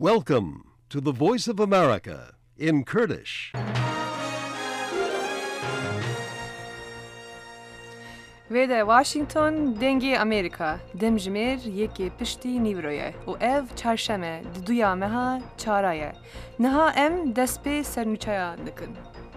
Welcome to the Voice of America in Kurdish. ویده واشنگتن دنگی امریکا دمجمیر یکی پشتی نیورویه و اف چهارشنبه دویا مها چهارایه نها ام دست به سرنوچایا دکن.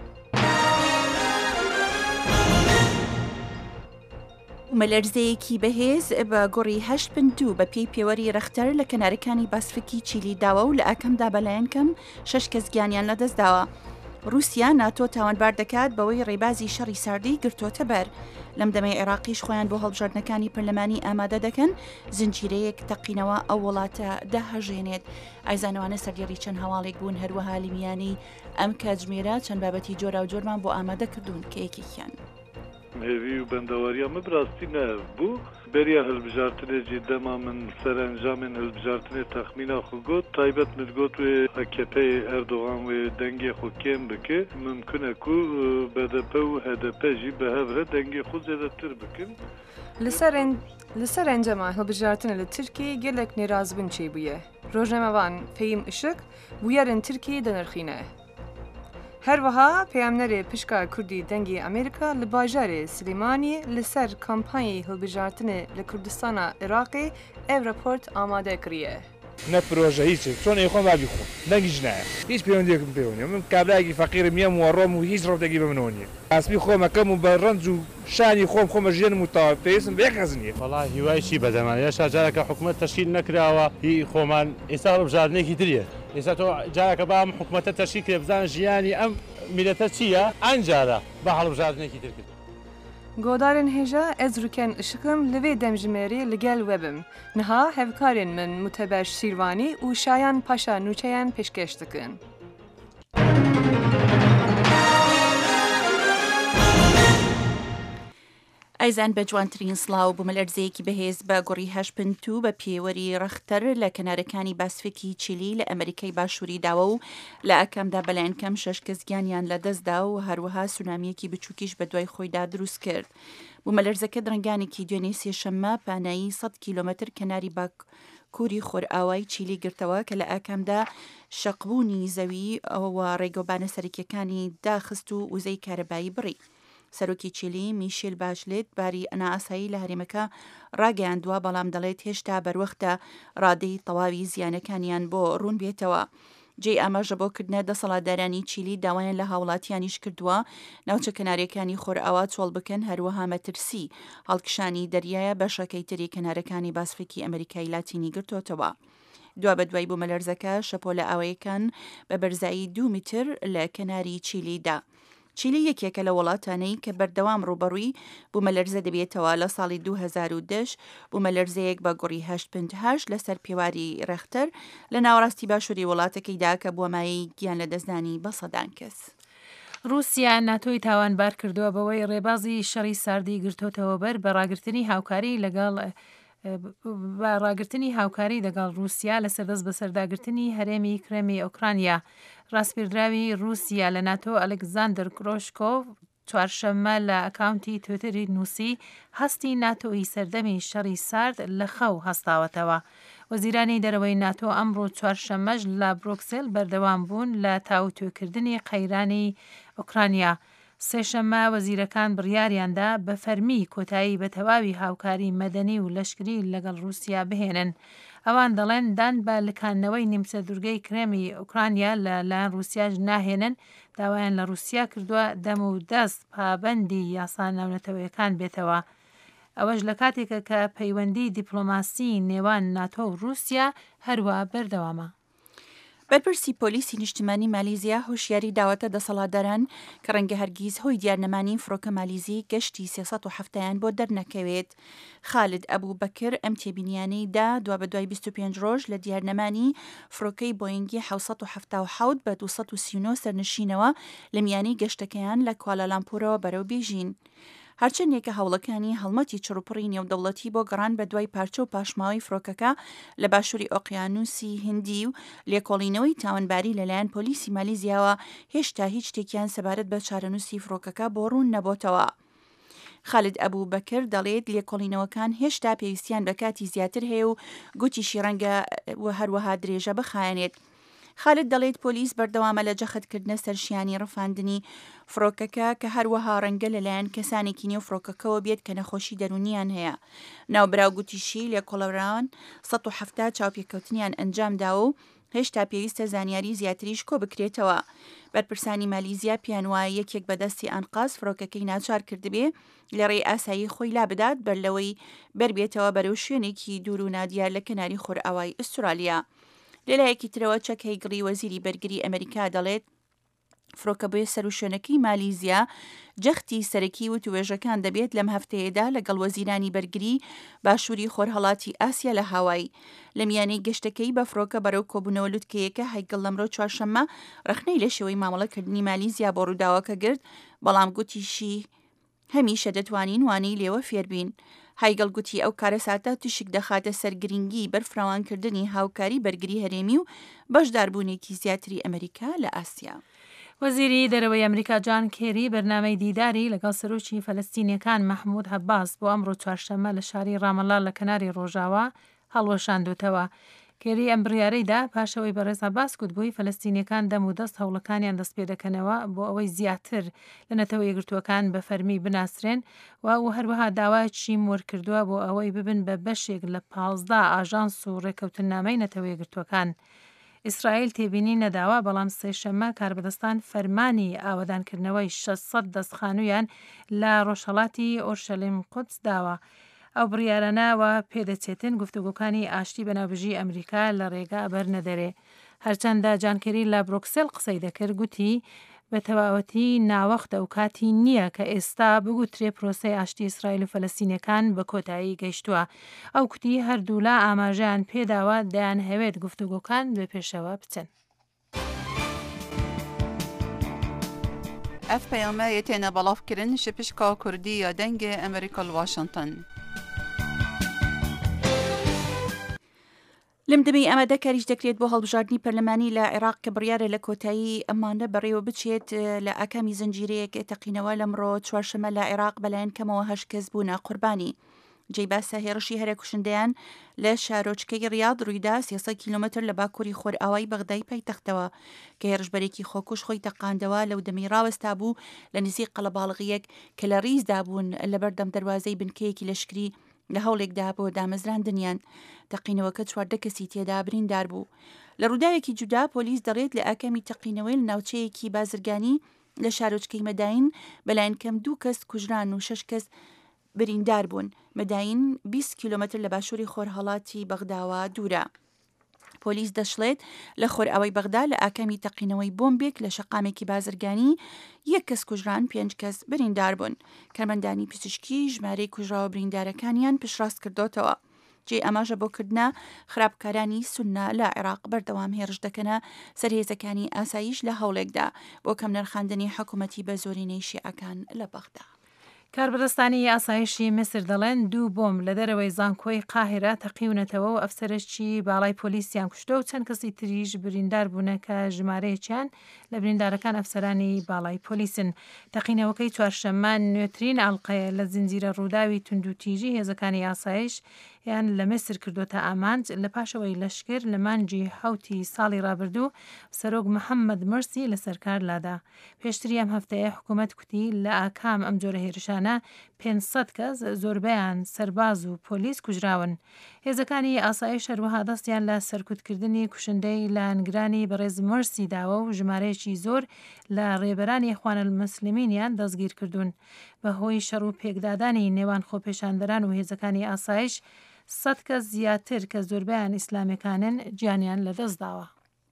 مەلەرزەیەکی بەهێز بە گۆڕی 8.2 بە پێی پێوەری رەختەر لە کەنارەکانی باسفیکی چیلی داوە و لە ئاکەمدا بەلایەنکەم 6 کەس گیانیان لەدەستداوە. رووسیا ناتۆ تاوانبار دەکات بەوەی ڕێبازی شەڕی ساردی گرتوۆتە بەر. لەم دەمەی عێراقیش خۆیان بۆ هەڵبژاردنەکانی پەرلەمانی ئامادە دەکەن زنجیرەیەک تەقینەوە ئەو وڵاتە داهەژێنێت. ئایزانەوانە سەردێڕی چەند هەواڵێک بوون هەروەها لیمیانی ئەم کاتژمێرە چەند بابەتی جۆرا و جۆرمان بۆ ئامادە کردوون کە یەکێکیان هێوی و بەندەوەریە من ڕاستی نەبوو بەریە هەڵبژارتنێکی دەما من سەرنجامên هەڵبژارتنê texmîna xwe got taybet min got wê AKP'yê Erdogan wê dengê xwe kêm bike mimkun e ku BDP û HDP jî bi hev re dengê xwe zêdetir bikin. Li ser encama hilbijartinê li Tirkiyê gelek nêrazbûn çêbûye. Rojnamevan Fehîm Işık bûyerên Tirkiyê dinirxîne. هەروەها پەیامنەرێ پشکا کوردی دەنگی ئەمریکا لە باژارێ سلێمانی لەسەر کامپانیی هەڵبژارتنê لە کوردستانە عێراقê ev raport ئامادە کریە. نە پرۆژە هیچێک چۆن خۆم وابی خۆم دەنگیش نایە هیچ پەیوەندیەکم پێ نییە من کابراایکی فەقیرم یەم و ڕۆم و هیچ ڕۆتێکی بە منەوە نییە ئاسبی خۆمەکەم و بە ڕەنج و شانی خۆم خۆمە ژێنم و تاوا پێویستم بە یەک کەس نییە وەڵای هیوایشی بەدەمانە شاجارەکە حکوومەت تەشکیل نەکراوە هی خۆمان ئێستا هەڵبژاردنێکی تریە ئێستا تۆ جارەکە با ئەم حکوومەتە تەشکیل کرێ بزانن ژیانی ئەم میلەتە چییە ئەنجارە بە هەڵبژاردنێکی تر کرد. گۆدارên hêja ez rûken Işıkım li vê demjimêrê li gel webim. Niha hevkarên min Muteber Şîrvanî û Şayan Paşa Nûçeyan pêşkêş dikin. ئایزان بە جوانترین سڵاو بوو مەلەرزەیەکی بەهێز بە گۆڕی 8.2 بە پێوەری ڕەختەر لە کەنارەکانی باسفیکی چیلی لە ئەمریکای باشووری داوە و لە ئاکامدا بەلایەنکەم 6 کەس گیانیان لەدەستدا و هەروەها سونامیەکی بچووکیش بە دوای خۆیدا دروست کرد. بوو مەلەرزەکە درنگانێکی دوێنێ سێشەممە پانایی 100 کیلۆمەتر کەناری باکووری خۆرئاوای چیلی گرتەوە کە لە ئاکامدا شەقبوونی زەوی ئەوە ڕێگەوبانە سەرکیەکانی داخست و وزەی کارەبایی بڕی. سەرۆکی چیلی میشێل باشلێت باری ئەنائاسایی لە هەرێمەکە ڕاگەیاندووە بەڵام دەڵێت هێشتا بەروەختە ڕادەی تەواوی زیانەکانیان بۆ ڕوون بێتەوە. جێ ئاماژە بۆکردنە دەسەڵاتدارانی چیلی داوایان لە هاوڵاتیانیش کردووە ناوچە کەنارەکانی خۆرئاوا چۆڵ بکەن هەروەها مەترسی هەڵکشانی دەریایە بەشەکەی تری کەنارەکانی باسفیکی ئەمریکای لاتینی گرتوتەوە. دوا بەدوای بوو مەلەرزەکە شەپۆ لە ئاوەیەکان بە بەرزایی 2 میتر لە کەناری چیلیدا. چیلی یەکێکە لە وڵاتانەی کە بەردەوام ڕوبەڕووی بوومەلەرزە دەبێتەوە لە ساڵی 2010 بوومەلەرزەیەک بە گۆڕی 8.8 لەسەر پێواری رەختەر لە ناوەڕاستی باشووری وڵاتەکەیدا کە بووە مایەی گیان لە دەستدانی بە سەدان کەس. رووسیا ناتۆی تاوانبار کردووە بەوەی ڕێبازی شەڕی ساردی گرتوتەوە بەر بە ڕاگررتنی هاوکاری لەگەڵ رووسیا لە سەردەست بە سەرداگرتنی هەرێمی کرێمی ئۆکرانیا. ڕاستپێردراوی رووسیا لە ناتۆ ئەلێکزاندر کرۆشکۆڤ چوارشەممە لە ئەکاونتی تویتەری نووسی هەستی ناتۆی سەردەمی شەڕی سارد لە خەو هەستاوەتەوە. وەزیرانی دەرەوەی ناتۆ ئەمڕۆ چوارشەممەش لە بروکسل بەردەوام بوون لە تاوتوێکردنی قەیرانی ئۆکرانیا. سێشەممە وەزیرەکان بڕیاریاندا بە فەرمی کۆتایی بە تەواوی هاوکاری مەدەنی و لەشکری لەگەڵ رووسیا بهێنن. ئەوان دەڵێن دان بە لکانەوەی نیمچە دوورگەی کرێمی ئۆکرانیا لەلایەن رووسیاش ناهێنن داوایان لە رووسیا کردووە دەم و دەست پابەندی یاسا ناونەتەوەیەکان بێتەوە. ئەوەش لە کاتێکە کە پەیوەندی دیپلۆماسی نێوان ناتۆ و رووسیا هەروە بەردەوامە. بەرپرسی پۆلیسی نیشتیمانی مالیزیا هۆشیاری داوەتە دەسەڵاتداران کە ڕەنگە هەرگیز هۆی دیارنەمانی فڕۆکە مالیزی گەشتی 370یان بۆ دەرنەکەوێت. خالد ئەبوو بەکر ئەم تێبینیانەی دا دوا بە دوای 25 ڕۆژ لە دیارنەمانی فڕۆکەی بۆینگی 777 بە 239 سەرنشینەوە لە میانی گەشتەکەیان لە کوالالامپورەوە بەرەو بێژین. هەرچەندێکە هەوڵەکانی هەڵمەتی چڕوپڕی نێودەوڵەتی بۆ گەڕان بە دوای پارچە و پاشماوەی فڕۆکەکە لە باشووری ئۆقیانوسی هندی و لێکۆڵینەوەی تاوانباری لەلایەن پۆلیسی مالیزیاوە هێشتا هیچ شتێکیان سەبارەت بە چارەنووسی فڕۆکەکە بۆ ڕوون نەبۆتەوە. خالد ئەبوو بەکر دەڵێت لێکۆڵینەوەکان هێشتا پێویستیان بە کاتی زیاتر هەیە و گوتیشی ڕەنگە هەروەها درێژە بخایەنێت. خالد دەڵێت پۆلیس بەردەوامە لە جەختکردنە سەرشیانی ڕفاندنی فڕۆکەکە کە هەروەها ڕەنگە لەلایەن کەسانێکی نێو فڕۆکەکەەوە بێت کە نەخۆشی دەرونیان هەیە. ناوبراو گوتیشی لێکۆڵەوان 170 چاوپێکەوتنیان ئەنجامداوە و هێشتا پێویستە زانیاری زیاتریش کۆ بکرێتەوە. بەرپرسانی مالیزیا پیانوایە یەکێک بەدەستی ئەنقاز فڕۆکەکەی ناچار کردبێ لە ڕێی ئاسایی خۆی لا بدات بەرلەوەی بربێتەوە بەرەو شوێنێکی دوور و نادیار لە کەناری خۆرئاوای ئوسترالیا. لەلایەکی ترەوە چەک هەیگڕی وەزیری بەرگری ئەمریکا دەڵێت فڕۆکە بۆیە سەر و شوێنەکەی مالیزیا جەختی سەرەکی و توێژەکان دەبێت لەم هەفتەیەدا لەگەڵ وەزیرانی بەرگری باشووری خۆرهەڵاتی ئاسیا لە هاوایی. لە میانەی گەشتەکەی بە فڕۆکە بەرەو کۆبوونەوە لوتکەیەکە هایگڵ لەمڕۆ چوارشەممە ڕخنەی لە شێوەی مامەڵەکردنی مالیزیا بۆ ڕووداوەکە گرت، بەڵام گوتیشی هەمیشە دەتوانین وانەی لێوە فێربین. هایگڵ گوتی ئەو کارە ساتە توشک دەخاتە سەرگرنگی بەرفراوانکردنی هاوکاری بەرگری هەرێمی و بەشداربوونێکی زیاتری ئەمریکا لە ئاسیا. وەزیری دەرەوەی ئەمریکا جان کێری بەرنامەی دیداری لەگەڵ سەرۆکی فەلەستینیەکان مەحموود هەباس بۆ ئەمڕۆ چوارشەممە لە شاری ڕامەڵا لە کەناری ڕۆژاوە هەڵوەشاندوتەوە. کێری ئەم بڕیارەیدا پاشەوەی بەڕێز هەباس گوتبووی فەلەستینیەکان دەم و دەست هەوڵەکانیان دەست پێ دەکەنەوە بۆ ئەوەی زیاتر لە نەتەوە یەکگرتووەکان بە فەرمی بناسرێن و هەروەها داوایکی وەرکردووە بۆ ئەوەی ببن بە بەشێک لە 15 ئاژانس و ڕێکەوتنامەی نەتەوە یەکگرتووەکان. ئیسرائیل تێبینی نەداوە، بەڵام سێشەممە کاربەدەستان فەرمانی ئاوەدانکردنەوەی 600 دەستخانوویان لە ڕۆژهەڵاتی ئۆرشەلیم قودس داوە. ئەو بڕیارانەوە پێدەچێتن گفتوگۆکانی ئاشتی بەناوبژی ئەمریکا لە ڕێگا بەرنەدەرێ. هەرچەندە جانکەری لە بروکسل قسەی دەکرد گوتی بە تەواوەتی ناوەختە و کاتی نییە کە ئێستا بگوترێ پرۆسەی ئاشتی ئیسرائیل و فەلەستینیەکان بە کۆتایی گەیشتووە. ئەو کوتی هەردوولا ئاماژیان پێداوە دەیان هەوێت گفتوگۆکان بێ پێشەوە بچن. ئەف پەیامە یەتێنە بەڵافکردن شپشکا کوردی یا دەنگێ ئەمریکا واشنگتن. لەم دەمەی ئامادە کاریش دەکرێت بۆ هەڵبژاردننی پەرلەمانی لە عێراق کە بڕیارە لە کۆتایی ئەمانە بەڕێوە بچێت لە ئاکامی زنجیرەیەک تەقینەوە لەمڕۆ چوارشەمە لە عێراق بەلایەن کەمەوە 8 کەس بوونە قوربانی. جێی باسە هێرشی هەرە کوشندەیان لە شارۆچکەی ڕیاض ڕوویدا 300 کیلومتر لە باکووری خۆرئاوای بەغدای پایتەختەوە کە هێرشبەرێکی خۆکوش خۆی تەقاندەوە لەو دەمەی ڕاوەستا بوو لە نزیک قەڵەباڵغیەک کە لە ڕیزدا بوون لە بەردەم دەواازەی بنکەیەکی لەشکری لە هەوڵێکدا بۆ دامەزراندنیان. تەقینەوەکە 14 کەسی تێدا بریندار بوو. لە ڕووداوێکی جودا پۆلیس دەڕێت لە ئاکامی تەقینەوەی لە ناوچەیەکی بازرگانی لە شارۆچکەی مەداین بەلایەن کەم 2 کەس کوژران و 6 کەس بریندار بوون. مەداین 20 کیلومتر لە باشووری خۆرهەڵاتی بەغداوە دوورە. پۆلیس دەشڵێت لە خۆرئاوای بەغدا لە ئاکامی تەقینەوەی بۆمبێک لە شەقامێکی بازرگانی 1 کەس کوژران 5 کەس بریندار بوون. کارمەندانی پزیشکی ژمارەی کوژراوە بریندارەکانیان پشتڕاست کردوتەوە. جێ ئەماژە بۆکردنا خراپکارانی سوننا لە عێراق بەردەوام هێرش دەکەنە سەرهێزەکانی ئاسایش لە هەوڵێکدا بۆ کەم نرخاندنی حکوومەتی بە زۆرینەی شیعەکان لە بەغدا. کاربەدەستانی ئاسایشی مسر دەڵێن 2 بۆم لە دەرەوەی زانکۆی قاهرە تەقیونەتەوە و ئەفسەرشی باڵای پۆلیسیان کوشتە و چەند کەسی تریش بریندار بوونە کە ژمارەیەکیان لە بریندارەکان ئەفسەرانی باڵای پۆلیسن. تەقینەوەکەی چوارشەممە نوێترین ئەڵلقەیە لە زنجیرە ڕووداوی توندوتیژی هێزەکانی ئاسایش یان لە مسر کردوتە ئامانج لە پاشەوەی لەشکر لە مانجی حوتی ساڵی ڕابردوو سەرۆک محەممەد مرسی لە سەرکار لادا. پێشتری ئەم هەفتەیە حکوومەت کوتی لە ئاکام ئەم جۆرە هێرشانە 500 کەس زۆربیان سەرباز و پۆلیس کوژراون. هێزەکانی ئاسایش هەروەها دەستیان لە سەرکوتکردنی کوشندەی لە ئەنگرانی بەڕێز مرسی داوە و ژمارەیەکی زۆر لە ڕێبەرانی خوانەلموسلیمینیان دەستگیر کردوون. بەهۆی شەڕ و پێکدادانی نێوان خۆپێشاندەران و هێزەکانی ئاسایش 100 کەس زیاتر کە زۆربیان ئیسلامیەکانن گیانیان لەدەست داوە.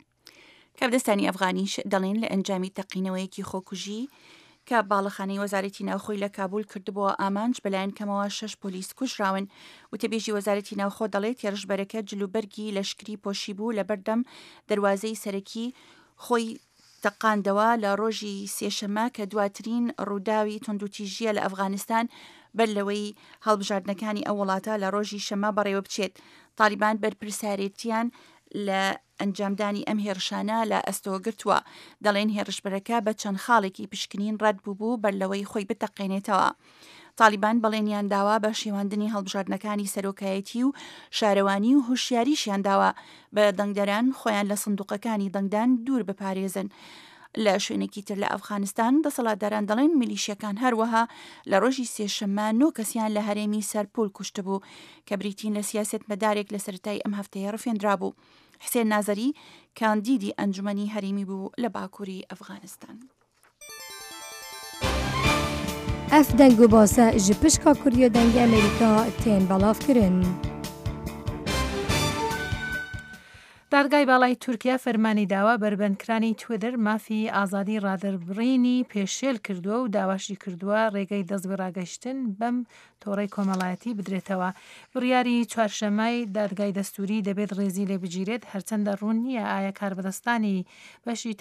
کابدەستانی ئەفغانیش دەڵێن لە ئەنجامی تەقینەوەیەکی خۆکوژی کە باڵەخانەی وەزارەتی ناوخۆی لە کابول کردبووە ئامانج بەلایەن کەمەوە 6 پۆلیس کوژراون. وتەبێژی وەزارەتی ناوخۆ دەڵێت هێرشبەرەکە جلوبەرگی لەشکری پۆشی بوو لە بەردەم دەواازەی سەرەکی خۆی تەقاندەوە لە ڕۆژی سێشەممە کە دواترین ڕووداوی توندوتیژیە لە ئەفغانستان بەر لەوەی هەڵبژاردنەکانی ئەو وڵاتە لە ڕۆژی شەمە بەڕێوە بچێت. تالیبان بەرپرسارەتیان لە ئەنجامدانی ئەم هێرشانە لە ئەستەوە گرتووە. دەڵێن هێرشبەرەکە بە چەند خاڵێکی پشکنین ڕەت بوو بەر لەوەی خۆی بتەقێنێتەوە. تالیبان بەڵێنیان داوا بە شێواندنی هەڵبژاردنەکانی سەرۆکایەتی و شارەوانی و هوشیاریشیان داوا بە دەنگدەران خۆیان لە سندوقەکانی دەنگدان دوور بپارێزن. لە شوێنێکی تر لە ئەفغانستان دەسەڵاتداران دەڵێن میلیشیەکان هەروەها لە ڕۆژی سێشەممە 9 کەسیان لە هەرێمی سەرپۆل کوشتبوو کە بریتین لە سیاسەت مەدارێک لە سەرەتای ئەم هەفتەیە ڕفێنرابوو. حسێن نازەری کاندیدی ئەنجومەنی هەرێمی بوو لە باکووری ئەفغانستان. ئەف دەنگ و باسە ji pişka Kuriya dengê Amerîka tên belavkirin. دادگای باڵای تورکیا فەرمانی داوا بربەندکرانی تویتر مافی ئازادی ڕادربڕینی پێشێل کردووە و داواشی کردووە ڕێگەی دەستبێ ڕاگەشتن بەم تۆڕەی کۆمەڵایەتی بدرێتەوە. بڕیاری چوارشەمای دادگای دەستوری دەبێت ڕێزی لێ بگیرێت هەرچەندە ڕوون نییە ئایا کاربەدەستانی بەشی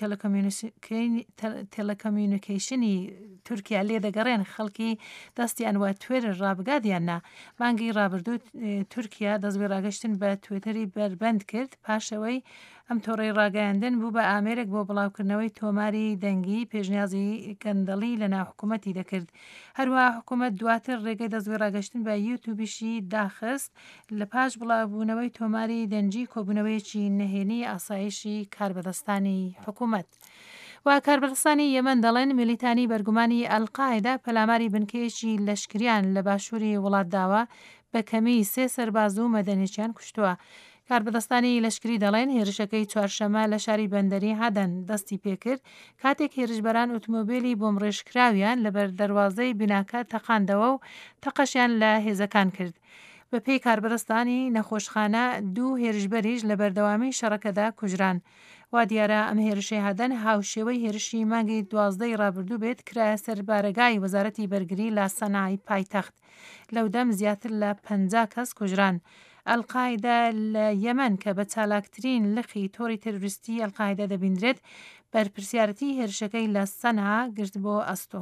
تێلەکۆمیونیکیشنی تورکیا لێ دەگەڕێن خەڵکی دەستیان وە توێتر ڕابگادیان نا. مانگی ڕابردوو تورکیا دەستبێ ڕاگەشتن بە توێتەری بربەند کرد پاشەوەی ئەم تۆڕەی ڕاگەیاندن بوو بە ئامێرێک بۆ بڵاوکردنەوەی تۆماری دەنگی پێشنیازی گەندەڵی لە ناوحکوومەتی دەکرد. هەروەها حکوومەت دواتر ڕێگەی دەستبێ ڕاگەشتن بە یوتیوبیشی داخست لە پاش بڵاوبوونەوەی تۆماری دەنجی کۆبوونەوەیەکی نەهێنی ئاسایشی کاربەدەستانی حکوومەت. و کاربەدەستانی یەمەن دەڵێن میلیتانی بەرگومانی ئەلقاعیدا پەلاماری بنکەیەکی لەشکریان لە باشووری وڵات داوە بە کەمی 3 سەرباز و مەدەنیێکیان کوشتووە. کاربەدەستانی لەشکری دەڵێن هێرشەکەی چوارشەمە لە شاری بەندەری هەدەن دەستی پێکرد کاتێک هێرشبەران ئۆتۆمۆبیلی بۆم ڕێژکراویان لەبەر دەواازەی بیناکە تەقاندەوە و تەقەشیان لە هێزەکان کرد. بە پێی کاربەدەستانی نەخۆشخانە 2 هێرشبەریش لە بەردەوامی شەڕەکەدا کوژران. وا دیارە ئەم هێرشەی هەدەن هاوشێوەی هێرشی مانگی 12 ڕابردوو بێت کرایە سەر بارگای وەزارەتی بەرگری لە سەنای پایتەخت. لەودەم زیاتر لە 50 کەس کوژران. ئەلقاعیدا لە یەمەن کە بە چالاکترین لخی تۆڕی تەروریستی ئەلقاعیدا دەبیندرێت بەرپرسیارەتی هێرشەکەی لە سەنها گرت بۆ ئەستۆ.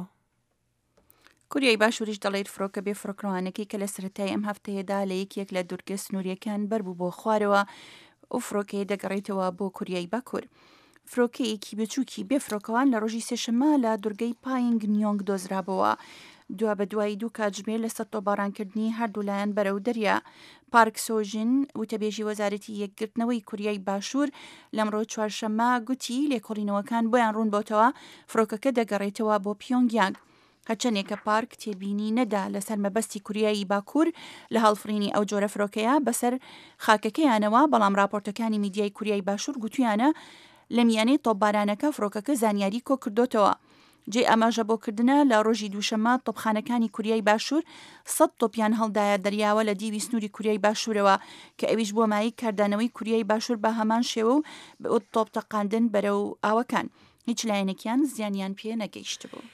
کوریای باشووریش دەڵێت فڕۆکە بێ فڕۆکڕوانەکەی کە لە سەرەتای ئەم هەفتەیەدا لە یەکێک لە دوورگە سنووریەکان بەربوو بۆ خوارەوە و فڕۆکەی دەگەڕێتەوە بۆ کوریای باکوور. فرۆکەیەکی بچووکی بێ فڕۆکەوان لە ڕۆژی سێشەممە لە دوورگەی پاینگ نیۆنگ دۆزرابەوە. دوا بە دوای 2 کاتژمێر لە سەد تۆبارانکردنی هەردوولایەن بەرەو دەریا. پارک سۆژین وتەبێژی وەزارەتی یەکگرتنەوەی کوریای باشوور لەمڕۆ چوارشەممە گوتی لێکۆڵینەوەکان بۆیان ڕوون بۆتەوە فرۆکەکە دەگەڕێتەوە بۆ پیۆنگیانگ. هەرچەندێکە پارک تێبینی نەدا لەسەر مەبەستی کوریایی باکوور لە هەڵفرینی ئەو جۆرە فرۆکەیە بەسەر خاکەکەیانەوە، بەڵام راپۆرتەکانی میدیای کوریای باشوور گوتویانە لە میانەی تۆپبارانەکە فرۆکەکە زانیاری کۆ کردوتەوە. جێ ئاماژە بۆکردنە لە ڕۆژی دووشەممە تۆپخانەکانی کوریای باشوور 100 تۆپیان هەڵدایە دەریاوە لە دیوی سنووری کوریای باشوورەوە کە ئەویش بۆ مایی کاردانەوەی کوریای باشوور بە هەمان شێوە و بە تۆپتەقاندن بەرەو ئاوەکان هیچ لایەنێکیان زیانیان پێ نەگەیشت بوو.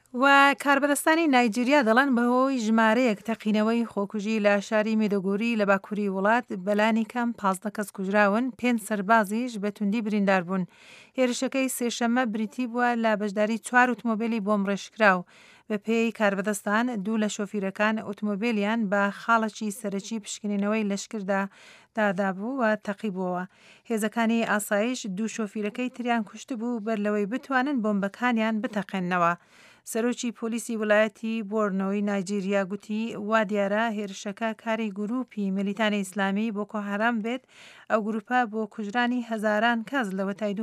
و کاربەدەستانی نایجیریا دەڵێن بەهۆی ژمارەیەک تەقینەوەی خۆکوژی لە شاری مێدۆگۆری لە باکووری وڵات بەلانی کەم 15 کەس کوژراون، 5 سەربازیش بە توندی بریندار بوون. هێرشەکەی سێشەممە بریتی بووە لە بەشداری 4 ئۆتۆمۆبیلی بۆم ڕێژکراو. بە پێی کاربەدەستان 2 لە شۆفیرەکان ئۆتۆمۆبیلیان بە خاڵێکی سەرەکی پشکنینەوەی لەشکردا دادابوو و تەقیبەوە. هێزەکانی ئاسایش 2 شۆفیرەکەی تریان کوشت بوو بەر لەوەی بتوانن بۆمبەکانیان بتەقێننەوە. سەرۆکی پۆلیسی وڵایەتی بۆرنۆی نایجیریا گوتی وا دیارە هێرشەکە کاری گروپی میلیتانی ئیسلامی بۆکۆ حەرام بێت. ئەو گروپە بۆ کوژرانی هەزاران کەس لە وەتای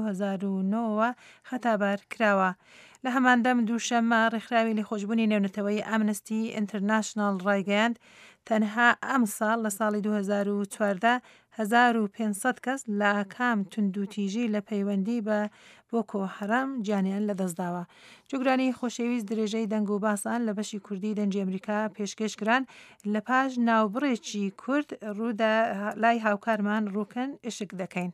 2009 خەتابار کراوە. لە هەماندەم دووشەممە ڕێکخراوی لێخۆشبوونی نێونەتەوەی ئامنستی ئینتەرناشناڵ ڕایگەیاند تەنها ئەم ساڵ لە ساڵی 2014 1500 کەس لە ئاکام توندوتیژی لە پەیوەندی بە بۆکۆ حەرام گیانیان لەدەستداوە. جوگرانی خۆشەویست درێژەی دەنگ و باسان لە بەشی کوردی دەنجی ئەمریکا پێشکەشکران لە پاش ناوبڕێکی کورد ڕوودا لای هاوکارمان ڕووکن ئشک دەکەین.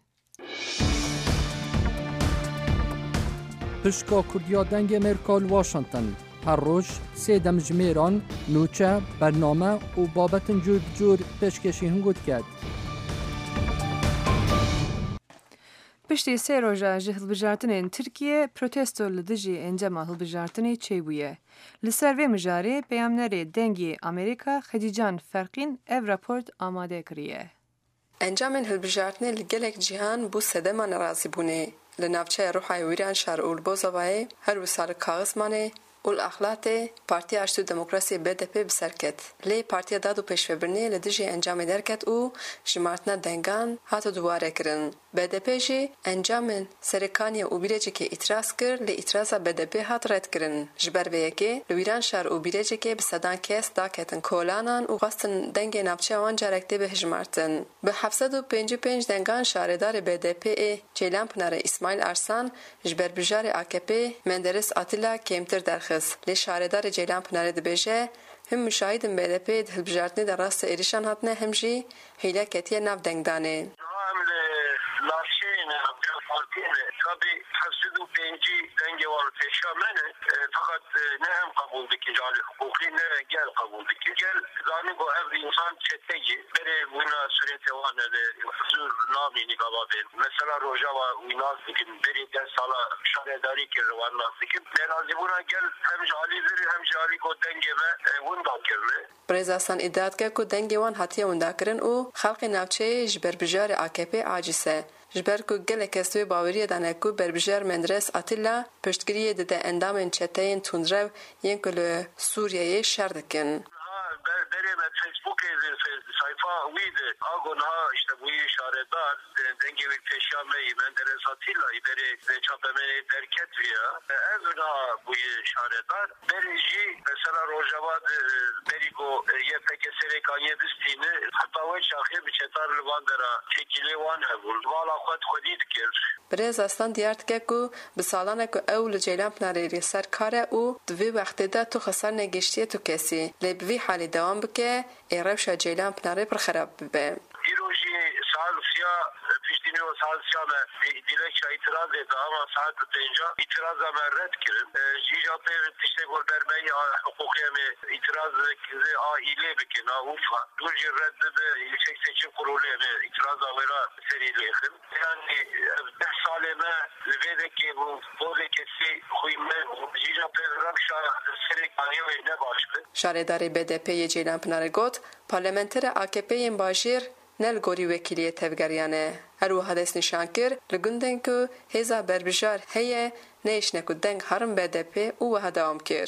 پشکا کوردیا دەنگ ئەمریکا لە واشنگتن هەر ڕۆژ 3 دەمژمێران نوچە بەرنامە و بابەتن جور بجور پێشکەشی هەنگوت کرد. پشتی 3 ڕۆژە ji hilbijartinên Tirkiye protesto li dijî encama hilbijartinê çêbûye. Li ser vê mijarê peyamnerê dengê Amerîka Xedîcan Ferqîn ev raport amade kiriye. Encamên hilbijartinê li gelek cîhan bû sedema nerazîbûnê. Li navçeya Rûhayê Wîran şar û li Bozovayê her wisa li Kaxismanê و الاخلاط پارتی اشتو دموکراسی BDP بسرکت لی پارتی داد و پیشوبرنی لدیجی انجام درکت و جماعتنا دنگان هاتو دوباره کرن BDP جی انجام سرکانی و بیرجی که اعتراض کر لی اعتراض BDP هات رد کرن جبر ویکی لویران شهر و بیرجی که بصدان کس داکتن کولانان و خواستن دنگ نابچه وان جارکتی به هجمارتن به 755 دنگان شهردار BDP جیلان پنار اسماعیل ارسان جبر بجار AKP مندرس آتیلا کمتر درخص لی شهردار جیلان پنار دبیجه هم مشاهدن BDP دهلبجارتنی در راست ایریشان هاتنه هم جی حیله کتیه ناف دنگدانه tabi 755 denge var peşamene fakat ne hem kabuldü ki cali hukuki ne gel kabuldü ki gel zani bu ev insan çetegi beri buna sürete var ne huzur namini kababe mesela rojava uynaz dikin beri den sala şaredari kirli var nasdikin nerazi buna gel hem calidir hem cali ko denge ve unda kirli برزاسان ادعا کرد که دنگوان هاتیه ونداکرن او خلق ناوچه جبر بجار AKP عاجزه جبر کو گله کسوی باوری دانه کو بربجر مندرس آتیلا پشتگیری ده اندامن چتین تندرو ین کل سوریه شردکن Derime Facebook'e sayfa uydu. Agona işte bu işaretler denge bir peşameyi Menderes Atilla iberi çapemeni derket ya. Evna bu işaretler. Berici mesela Rojava Berigo YPKS'ye kanyedistini hatta ve şahı bir çetar Lvandera çekili van hevul. Vala kod kodid kir. برز استان دیارت که کو بسالانه که اول جیلان پناری سر کاره او دوی وقتی ده تو خسر نگشتیه تو کسی لبوی حالی دوام بکه ایروش جیلان پناری پر خراب ببه ایروژی سال سیا پشتینی و سال سیا me dilekçe itiraz etti ama saat deyince itirazla red kirin. Jijap'e işte golbermeyi hukukiye mi itiraz kizi ile bikin Urfa. Durci reddede yüksek seçim kurulu mi itirazla vera seriliyekin. Yani 5 saleme vedeki bu bodekesi huyme Jijap'e rakşa serikaniye ve ne başka. شهرداری BDP جیلان پناری گوت پارلمانتر AKP ین باشیر نل گوری وکیلی تفگریانه هر و حدث نشان کر لگندن که هزا بربجار هیه نیش نکو دنگ هرم BDP او هدام کر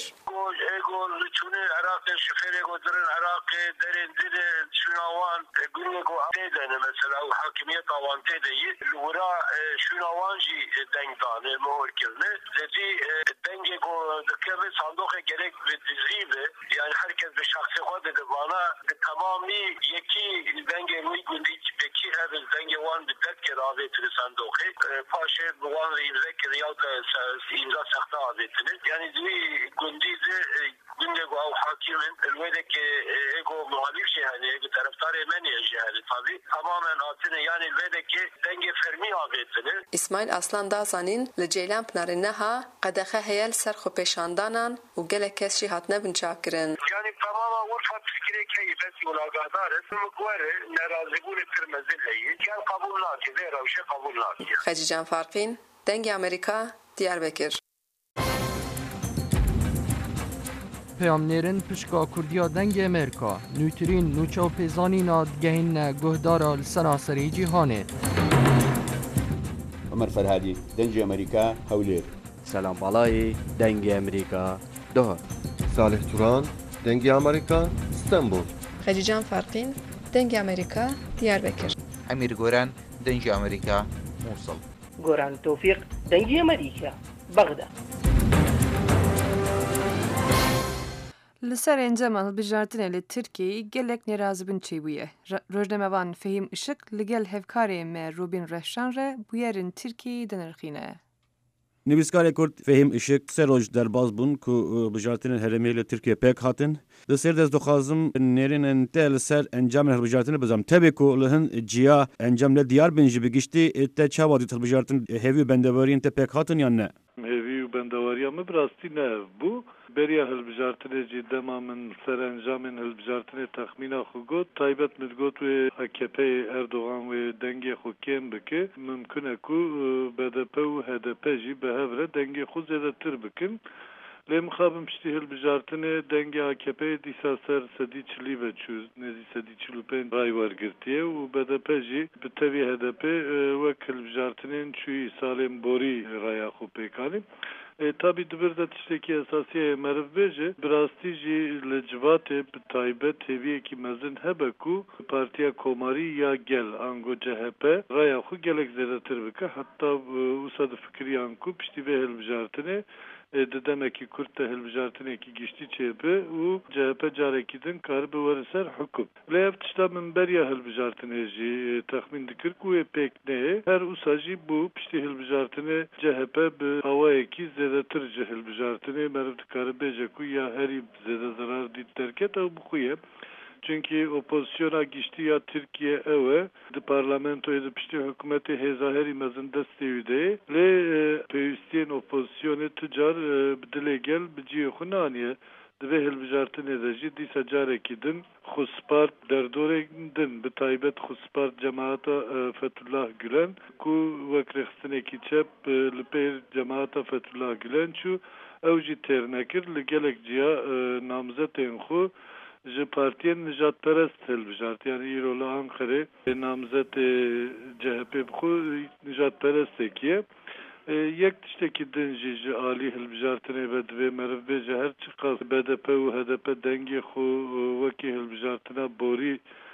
چونه عراق شفره گذرن عراق درن درن شنوان گونه آتیدن مثلا حاکمیت آوانتیدی لورا شنوان جی دنگدانه مهر کرنه زدی دنگی کو دکه صندوق gerek ve dizgiyle yani herkes bir şahsi kod dedi bana tamamı yeki denge uygun peki her denge van bir detke davetini sandoku paşe bu van imzak ya da imza sakta davetini yani gündüzü gündegu av hakimin elvedeki ego muhalif yani ego taraftar emeniye yani tabi tamamen atını yani elvedeki denge fermi davetini İsmail Aslan Dazan'in لجیلان پناری نها قدخه هیل سرخو پیشاندانان و گله کسی هاتنه بنچاکرن yani tamamen Urfa fikri keyfeti ulagadarız mukvere nerazibuni kırmızı heyi gel kabullat ve ravşe kabullat خجیجان فارقین دنگ امریکا دیاربکر پیامنرین پشکا کردیا دنگ امریکا نوترین نوچا و پیزانینا گهین گهدارا سراسری جیهانه عمر فرهادی دنگ امریکا هولیر سلام بالایی دنگ امریکا دهر صالح توران دنگ امریکا استانبول خجیجان فارقین دنگ امریکا دیاربکر امیر گوران دنگ امریکا موصل گوران توفیق دنگ امریکا بغداد لسر انجام هلبجارتنه لی ترکیه گلک نرازبن چی بویه. روزنامه‌وان فهیم اشک لگل هفکاری ما روبین رشان ره بویرن ترکیه دنرخینه. نویسکار کرد فهم اشک سه روز در باز بون که بجارتنه هرمیل ترکیه پک هاتن. دسر دست دخوازم نرین انتل سر انجام هلبجارتنه بزم تبی که لهن جیا انجام لدیار بنجی بگشتی ات چهوادی هلبجارتن هیوی بندواری انت پک هاتن یا نه؟ هیوی بندواری هم براستی نه بو. بریا هلبجارتنه جدما من سر انجام هلبجارتنه تخمینا خوگوت تایبت مدگوت و AKP اردوغان و دنگی خو کم بکه ممکنه کو BDP و HDP جی به هفره دنگی خو زیاده تر بکن لیم خابم پشتی هلبجارتنه دنگی AKP دیسا سر سدی چلی و چوز نزی سدی چلو پین رای وارگرتیه و BDP جی به تاوی HDP وک هلبجارتنه چوی سالم بوری رای خو پیکانی tabi dibir de tişteki esasiye meriv beje birasti jî li civatê bi taybet hêviyekî mezin hebe ku Partiya Komarî ya Gel ango CHP raya xwe gelek zêdetir bike hatta wisa di fikiriyan ku piştî vê hilbijartinê di demekî Kurd de hilbijartinekî giştî çêbe û CHP carekî din karibe were ser hukm. Lê ev tişta minberiya hilbijartinê jî texmîn dikir ku wê pêk neyê. Her wisa jî bû piştî hilbijartinê CHP bi hawayekî zêdetir ji hilbijartinê meriv dikare bêje ku ya herî zêde zarar dît derket ew bixuye. Çünkü opozisyona gişti ya Türkiye ewe di parlamentoya di piştî hükümeti hêza herî mezin destê wî de lê pêwîstiyên opozisyonê ticar bi dilê gel bi ciyê xwe naniye. Divê hilbijartinê de jî dîsa carekî din xwespar derdorê din bi taybet xwespar cemaata Fethullah Gülen ku wek rêxistinekî çep li pêr cemaata Fethullah Gülen çû ew jî têr nekir li gelek ciya namzetên xwe ji partiyên nijadperest hilbijart yani îro li Ankarê namzetê CHP bi xwe nijadperestekî ye. Yek tiştekî din jî ji alî hilbijartinê ve divê meriv bêje her çi qas BDP û HDP dengê xwe wekî hilbijartina borî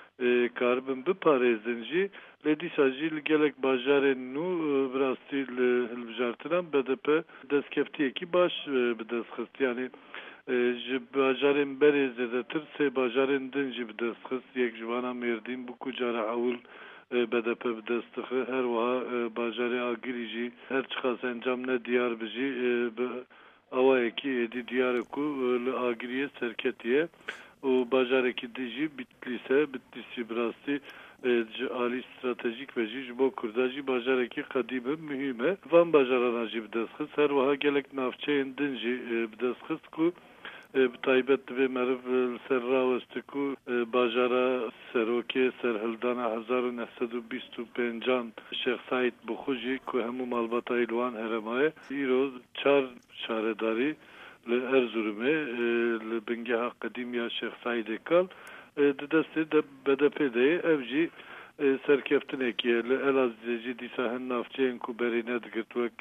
karibin biparêzin jî lê dîsa jî li gelek bajarên nû bi rastî li hilbijartinan BDP destkeftiyekî baş bi dest xist yani ji bajarên berê zêdetir sê bajarên din jî bi dest xist yek ji wana Mêrdîn bû ku cara ewil BDP bi dest dixe her wiha bajarê Agirî jî her çi qas encam nediyar bi jî bi awayekî êdî diyar e ku li Agiriyê serketiye û bajarekî di jî Bitlis jî bi rastî ji alî stratejîk ve jî ji bo Kurda jî bajarekî qedîm e mühîm e. Van bajarana jî bi dest xist her wiha gelek navçeyên din jî bi dest xist ku bi taybet divê meriv ser raweste ku bajara serokê serhildana 1925 Şex Saîd bixwe jî ku hemû malbatayê li wan heremaye îro 4 şaredarî li Erzurumê li bingeha qedîm ya Şex Saîdê kal di destê de BDP de ye ev jî serkeftinekî ye li Elazığê jî dîsa hin navçeyên ku berê nedigirt wek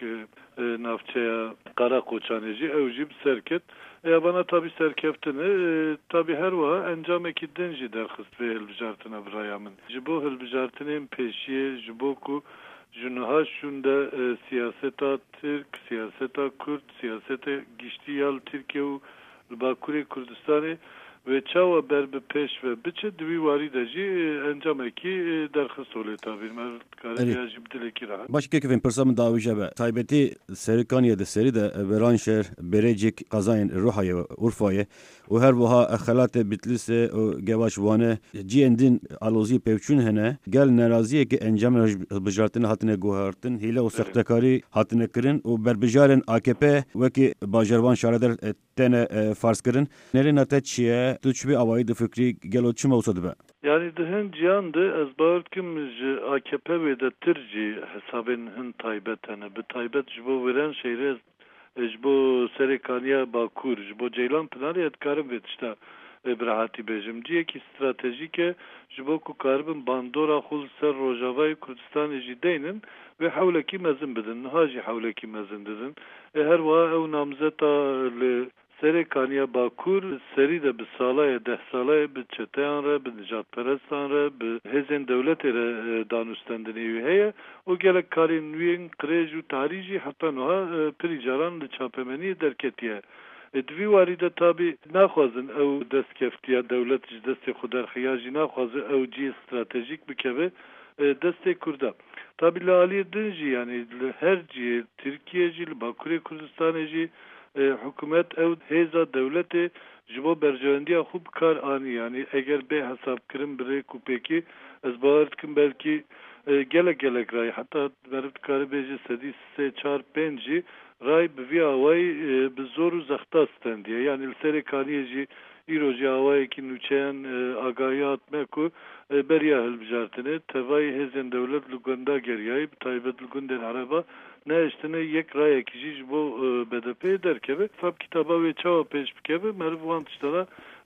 navçeya Qarakoçanê jî ew jî bi serket ya bana tabi serkeftine tabi her wiha encamekî din jî derxist vê hilbijartina biraya min ji bo hilbijartinên pêşiyê ji bo ku ji niha şûn de siyaseta Türk siyaseta Kurd siyaseta giştî ya li Tirkiye û li Bakurê Kurdistanê ve çawa ber bi pêş ve biçe divî warî de jî encamekî derxist olê tabi kariya jî bi dilekî rahat. Başkekevên pirsa min dawîje be taybetî Serîkaniyê de serî de Veranşehir Berêcik qazayên Rûhayê Urfayê û her wiha xelatê Bitlisê û gevaş wane ciyên din alozî pevçûn hene gel neraziyekî encamên hilbijartinê hatine guhartin hîle û sextekarî hatine kirin û berbijarên AKP wekî bajarvan şaredar tene farskirin nerîna te çi ye tu çi awayî di fikrî gelo çima wisa dibe? Yani di hin ciyan de ez bawer dikim ji AKP wê de tir jî hesabên hin taybet hene bi taybet ji bo Wêranşehirê ji bo Serêkaniya Bakur ji bo Ceylan Pınarê ez dikarim vê tişta bi rahatî bêjim ciyekî stratejîk e ji bo ku karibin bandora xwe li ser Rojavayê Kurdistanê jî deynin ve hewlekî mezin bidin niha jî hewlekî mezin didin her wiha ew namzeta li Serêkaniya Bakur serî de bi salaya 10 salaya bi çeteyan re bi nijadperestan re bi hêzên dewletê re danûstendinê wî heye û gelek karên nûyên qirêj û tarî jî heta niha pirî caran li çapemeniyê derketiye. Divî warî de tabi naxwazin ew destkeftiya dewlet ji destê xwe derxiya jî naxwaze ew ciyê stratejîk bikeve destê Kurda. Tabi li aliyê din jî yani li her ciyê Tirkiye jî li Bakurê Kurdistanê jî hükümet ev hêza devletê ji bo berjewendiya xwe bi kar anî yani eger bê hesabkirin bi rê ku pêkî ez bawer dikim belkî gelek ray heta meriv dikare bêje sedî 3-4-5 jî ray bi vî awayî bi zor û zexta stendiye yani li Serêkaniyê jî îro jî awayekî nûçeyan agahî hatme ku beriya hilbijartinê tevayî hêzên dewlet li gunda geriyayî bi taybet li gundên herêva neiştine yek rayekî jî ji bo BDP'ye derkeve fab kitaba wê çawa pêş bikeve meriv wan tiştana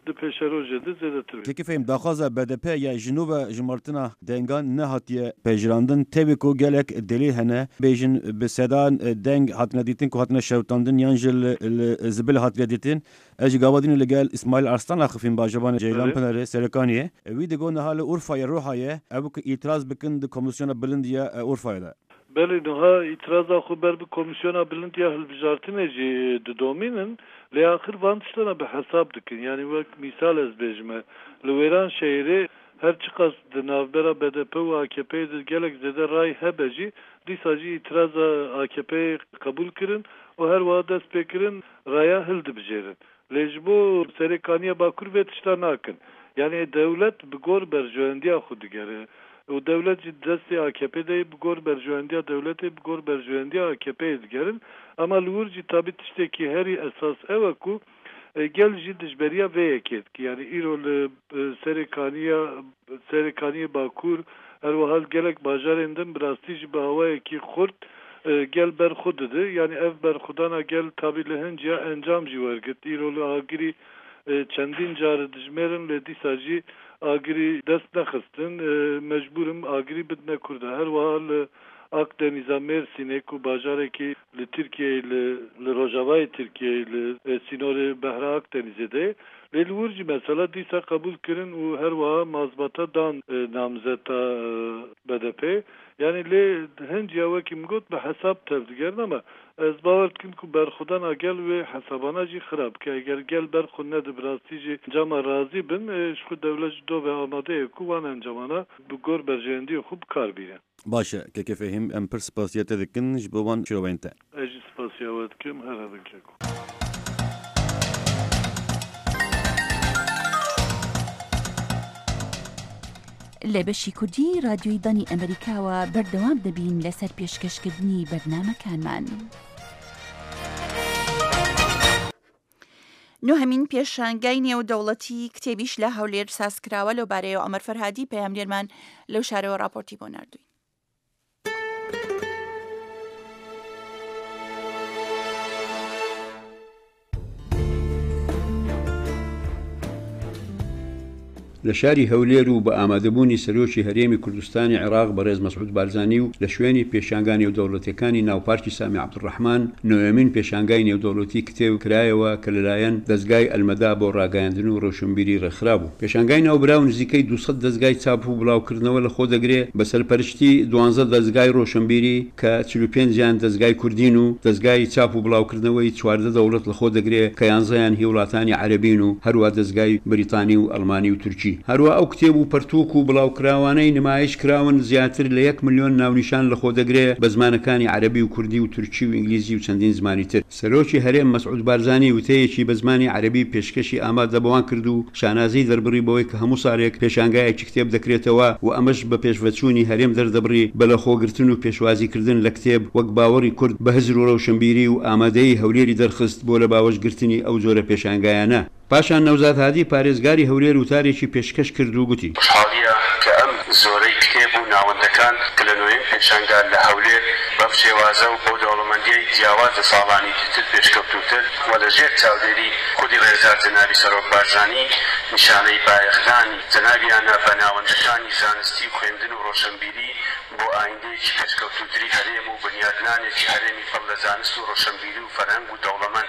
di pêşerojê de zêdetir. Tekî fêm daxwaza BDP ya jinûva ji martina dengan nehatiye pejirandin tevî ku gelek delîl hene bêjin bi sedan deng hatine dîtin ku hatine şewtandin yan ji li zibil hatiye dîtin ez jî gavadînê li gel İsmail Arslan axifîn bajabanê Ceylan Pınarê Serêkaniyê wî digot niha li Urfaya Ruhayê ew ku îtiraz bikin di Komisyona Bilindiya Urfayê de. Belê niha îtiraza xwe ber bi Komisyona Bilindiya Hilbijartinê jî didomînin lê axir van tiştana bi hesab dikin. Yani wek misal ez bêjime li wêran şehîrê her çi qas di navbera BDP û AKP'yê de gelek zêde ray hebe jî dîsa jî îtiraza AKP'yê qebûl kirin û her wiha dest pê kirin raya hil dibijêrin. Lê ji bo Serêkaniya Bakur vê tişta nakin. Yani dewlet bi gor berjwendiya xwe digere. û dewlet jî destê AKP'dê bi gor berjwendiya dewletê bi gor berjwendiya AKP'yê digerin. Ama li wir jî tabî tiştekî herî esas ew e ku gel jî dijberiya vê yekê dike. Yani îro li Serêkaniyê Bakur her wiha gelek bajarên din bi rastî jî bi hawayekî xurt gel berxwe didi. Yani ev berxwedana gel tabî li hinciya encam jî wergirt. Îro li agirî çendîn carî dijmêrin lê dîsa jî agirî dest nexistin mecbûrim agirî bidine Kurda. Her wiha li Akdenîza Mêrsînê ku bajarekî li Tirkiyeyê li Rojavayê Tirkiyeyê li sînorê Behra Akdenîzê de lê li wir jî mesela dîsa qebûl kirin û her wiha mazbata dan namzeta BDP. Yani lê hinciya wekî min got bi hesab tev digerin ama ez bawer dikim ku berxwedana gel wê hesabana jî xirab bike. Eger gel berxwe nedi bi rastî jî encama razî bin ji xwe dewlet ji dov ve amade ye ku wan encamana bi gor berjewendiyê xwe bikar bîne. Baş e keke fehîm em pir spasiyê te dikin ji bo wan şîroveyên te. Ez jî spasiya we dikim her evekê ku. لە بەشی کوردی رادیۆی دانی ئەمریکاوە بەردەوام دەبین لەسەر پێشکەشکردنی بەرنامەکانمان. نۆهەمین پێشانگای نێودەوڵەتی کتێبیش لە هەولێر سازکراوە لەوبارەیەوە ئەمەر فەرهادی پەیامدێرمان لەو شارەوە راپۆرتی بۆ ناردووی. لە شاری هەولێر و بە ئامادەبوونی سەرۆکی هەرێمی کوردستانی عێراق بەڕێز مەسعود بارزانی و لە شوێنی پێشانگای نێودەوڵەتیەکانی ناوپارکی سامی عەبدوڕەحمان نۆیەمین پێشانگای نێودەوڵەتی کتێب کرایەوە کە لەلایەن دەستگای ئەلمەدا بۆ ڕاگەیاندن و ڕۆشنبیری ڕێکخرا بوو. پێشانگای ناوبراو نزیکەی 200 دەستگای چاپ و بڵاوکردنەوە لە خۆ دەگرێت بە سەرپەرشتی 12 دەستگای ڕۆشنبیری کە 45 دەستگای کوردین و دەستگای چاپ و بڵاوکردنەوەی 14 دەوڵەت لە خۆ دەگرێت کە 11یان هی وڵاتانی عەرەبین و هەروە دەستگای بریتانی و ئەڵمانی و تورکی. هەروە ئەو کتێب و پەرتووک و بڵاوکراوانەی نمایش کراون زیاتر لە 1 ملیۆن ناونیشان لە خۆ دەگرێت بە زمانەکانی عەرەبی و کوردی و تورکی و ئینگلیزی و چەندین زمانی تر. سەرۆکی هەرێم مەسعود بارزانی وتەیەکی بە زمانی عەرەبی پێشکەشی ئامادە بەوان کرد و شانازی دەربڕی بەوەی کە هەموو ساڵێک پێشانگایەکی کتێب دەکرێتەوە و ئەمەش بە پێشڤەچوونی هەرێم دەردەبڕی بە لەخۆگرتن و پێشوازیکردن لە کتێب وەک باوەڕی کورد بە هەزر و ڕەوشنبیری و ئامادەی هەولێری دەرخست بۆ لە باوەشگرتنی ئەو جۆرە پێشانگایانە. پاشان نەوزاد هادی پارێزگاری هەولێر وتارێکی پێشکەش کرد و گوتی حاڵیە کە ئەم زۆرەی کتێب و ناوەندەکان کە لە نوێن پێشانگا لە هەولێر بەم شێوازە و بۆ دەوڵەمەندیی جیاواز لە ساڵانی دیتر پێشکەوتوتر و لەژێر چاودێری خودی ڕێزار جەنابی سەرۆک بارزانی نیشانەی بایەخدانی جەنابیانە بە ناوەندەکانی زانستی خوێندن و ڕۆشنبیری بۆ ئایندەیەکی پێشکەوتوتری هەرێم و بنیادنانێکی هەرێمی فەڵ لە زانست و ڕۆشنبیری و فەرهەنگ و دەوڵەمەند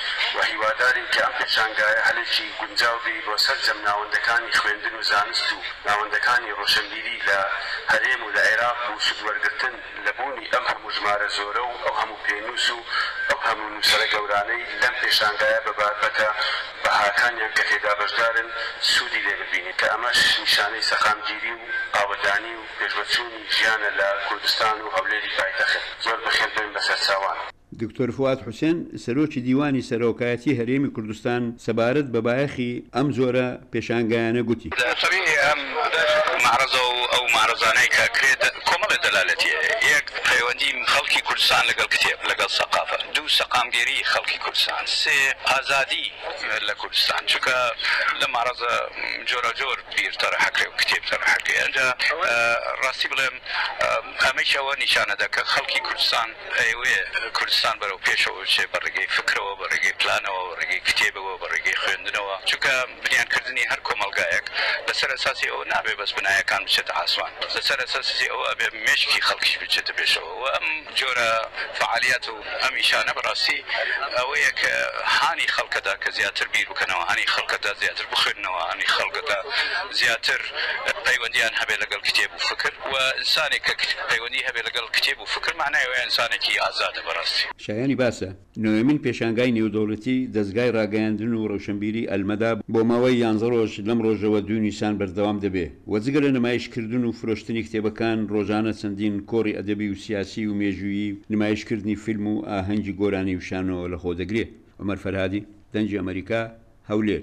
و هیوادارین کە ئەم پێشانگایە هەلێکی گونجاو بێ بۆ سەرجەم ناوەندەکانی خوێندن و زانست و ناوەندەکانی ڕۆشنبیری لە هەرێم و لە عێراق و سودوەرگرتن لە بوونی ئەم هەموو ژمارە زۆرە و ئەو هەموو پێنووس و ئەو هەموو نووسەرە گەورانەی لەم پێشانگایە بەبابەتە بەهاکانیان کە تێدا بەشدارن سوودی لێ ببینین کە ئەمەش نیشانەی سەخامگیری و ئاوەدانی و پێشبەچوونی ژیانە لە کوردستان و هەولێری پایتەخت. زۆر بەخێر بێن بەسەر چاوان. دکتۆر فواد حوسێن سەرۆکی دیوانی سەرۆکایەتی هەرێمی کوردستان سەبارەت بە بایەخی ئەم جۆرە پێشانگایانە گوتی ئەم معرەزە و ئەو معرەزانەی کە کرێت کۆمەڵی دەلالەتیە یەک پەیوەندی خەڵکی کوردستان لەگەڵ کتێب لەگەڵ سەقافە دوو سەقامگێری خەڵکی کوردستان سێ ئازادی لە کوردستان چونکە لە مارەزە جۆرە جۆر بیر تەرەحەکرێ و کتێب تەرەحەکرێ ئەنجا ڕاستی بڵێم ئەمەشەوە نیشانەدە کە خەڵکی کوردستان ئەوێ کوردستان بەرەو پێشەوە چێ بەڕێگەی فکرەوە بەڕێگەی پلانەوە بەڕێگەی کتێبەوە بەڕێگەی خوێندنەوە چونکە بنیانکردنی هەر کۆمەلگایەک لەسەر ئەساسی ئەوە نابێ بەس بنایەکان بچێتە ئاسمان لەسەر ئەساسی ئەوە ئەبێ مێشکی خەڵکیش بچێتە پێشەوە و ئەم جۆرە فعالیات و ئەم ئیشانە بەڕاستی ئەوەیە کە هانی خەڵکەدا کە زیاتر بیر بکەنەوە هانی خەڵکەدا زیاتر بخوێنەوە هانی خەڵکەدا زیاتر پەیوەندیان هەبێ لەگەڵ کتێب و فکر و ئینسانێک کە پەیوەندی هەبێ لەگەڵ کتێب و فکر معنایەوە ئینسانێکی ئازادە بەڕاستی. شایانی باسە نوێمین پێشانگای نێودەوڵەتی دەستگای ڕاگەیاندن و ڕەوشنبیری ئەلمەدا بۆ ماوەی 11 ڕۆژ لەم ڕۆژەوە 2 نیسان بەردەوام دەبێ وەجگە لە نمایشکردن و فرۆشتنی کتێبەکان ڕۆژانە چەندین کۆڕی ئەدەبی و سیاسی و مێژویی نمایشکردنی فیلم و ئاهەنگی گۆرانی وشانەوە لە خۆ دەگرێ. عومەر فەرهادی دەنگی ئەمریکا هەولێر.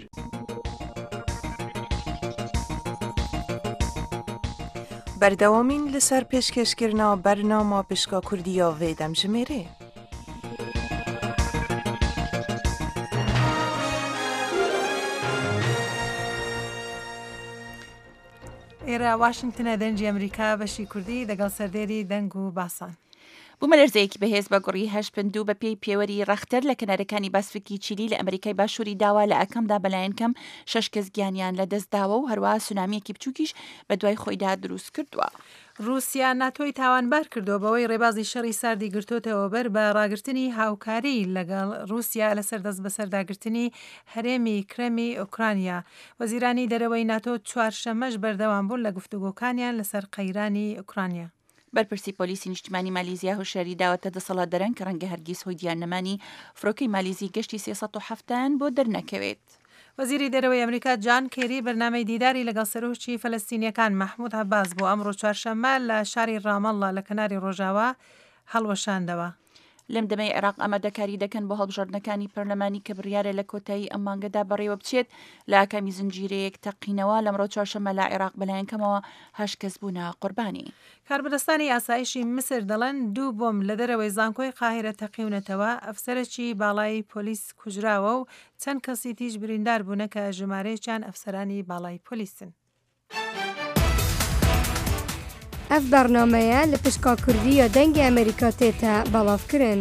بەردەوامین لەسەر پێشکەشکردنەوە بەرنامە پشکا کوردیە وێ دەمژمێرێ. ئێرە واشنگتنە دەنگی ئەمریکا بەشی کوردی دەگەڵ سەردێری دەنگ و باسان. بوومەلەرزەیەکی بەهێز بە گوڕی 8.2 بە پێی پێوەری ڕەختەر لە کەنارەکانی باسفکی چیلی لە ئەمریکای باشووری داوا لە ئەکەمدا بەلایەنکەم 6 کەس گیانیان لە دەستداوە و هەروە سونامیەکی بچووکیش بە دوای خۆیدا دروست کردووە. رووسیا ناتۆی تاوانبار کردو بەوەی ڕێبازی شەڕی ساردی گرتوتەوە بەر بە ڕاگررتنی هاوکاری لەگەڵ رووسیا لەسەر دەست بەسەرداگرتنی هەرێمی کرەمی ئوکرانیا. وەزیرانی دەرەوەی ناتۆ چوارشەمەش بەردەوام بوون لە گفتوگۆکانیان لەسەر قەیرانی ئوکرانیا. بەرپرسی پۆلیسی نیشتیمانی مالیزیا هۆشیاری داوەتە دەسەڵاتدەران کە ڕەنگە هەرگیز هۆی دیارنەمانی فڕۆکەی مالیزی گەشتی 370 بۆ دەرنەکەوێت. وەزیری دەرەوەی ئەمریکا جان کێری بەرنامەی دیداری لەگەڵ سەرۆکی فەلەستینیەکان مەحموود عەباس بۆ ئەمڕۆ چوارشەممە لە شاری ڕامەڵڵا لە کەناری ڕۆژاوا هەڵوەشاندەوە. لەم دەمەی عێراق ئامادەکاری دەکەن بۆ هەڵبژاردنەکانی پەرلەمانی کە بڕیارە لە کۆتایی ئەم مانگەدا بەڕێوە بچێت لە ئاکامی زنجیرەیەک تەقینەوە لەمڕۆ چوارشەممە لە عێراق بەلایەنکەمەوە 8 کەس بوونە قوربانی. کاربدەستانی ئاسایشی مسر دەڵێن 2 بۆم لە دەرەوەی زانکۆی قاهرە تەقیونەتەوە ئەفسەرێکی باڵای پۆلیس کوژراوە و چەند کەسی تیژ بریندار بوونە کە ژمارەیەکیان ئەفسەرانی باڵای پۆلیسن. ئەف بەرنامەیە لە پشکا کوردیە دەنگی ئەمریکا تێتە بەڵاوکردن.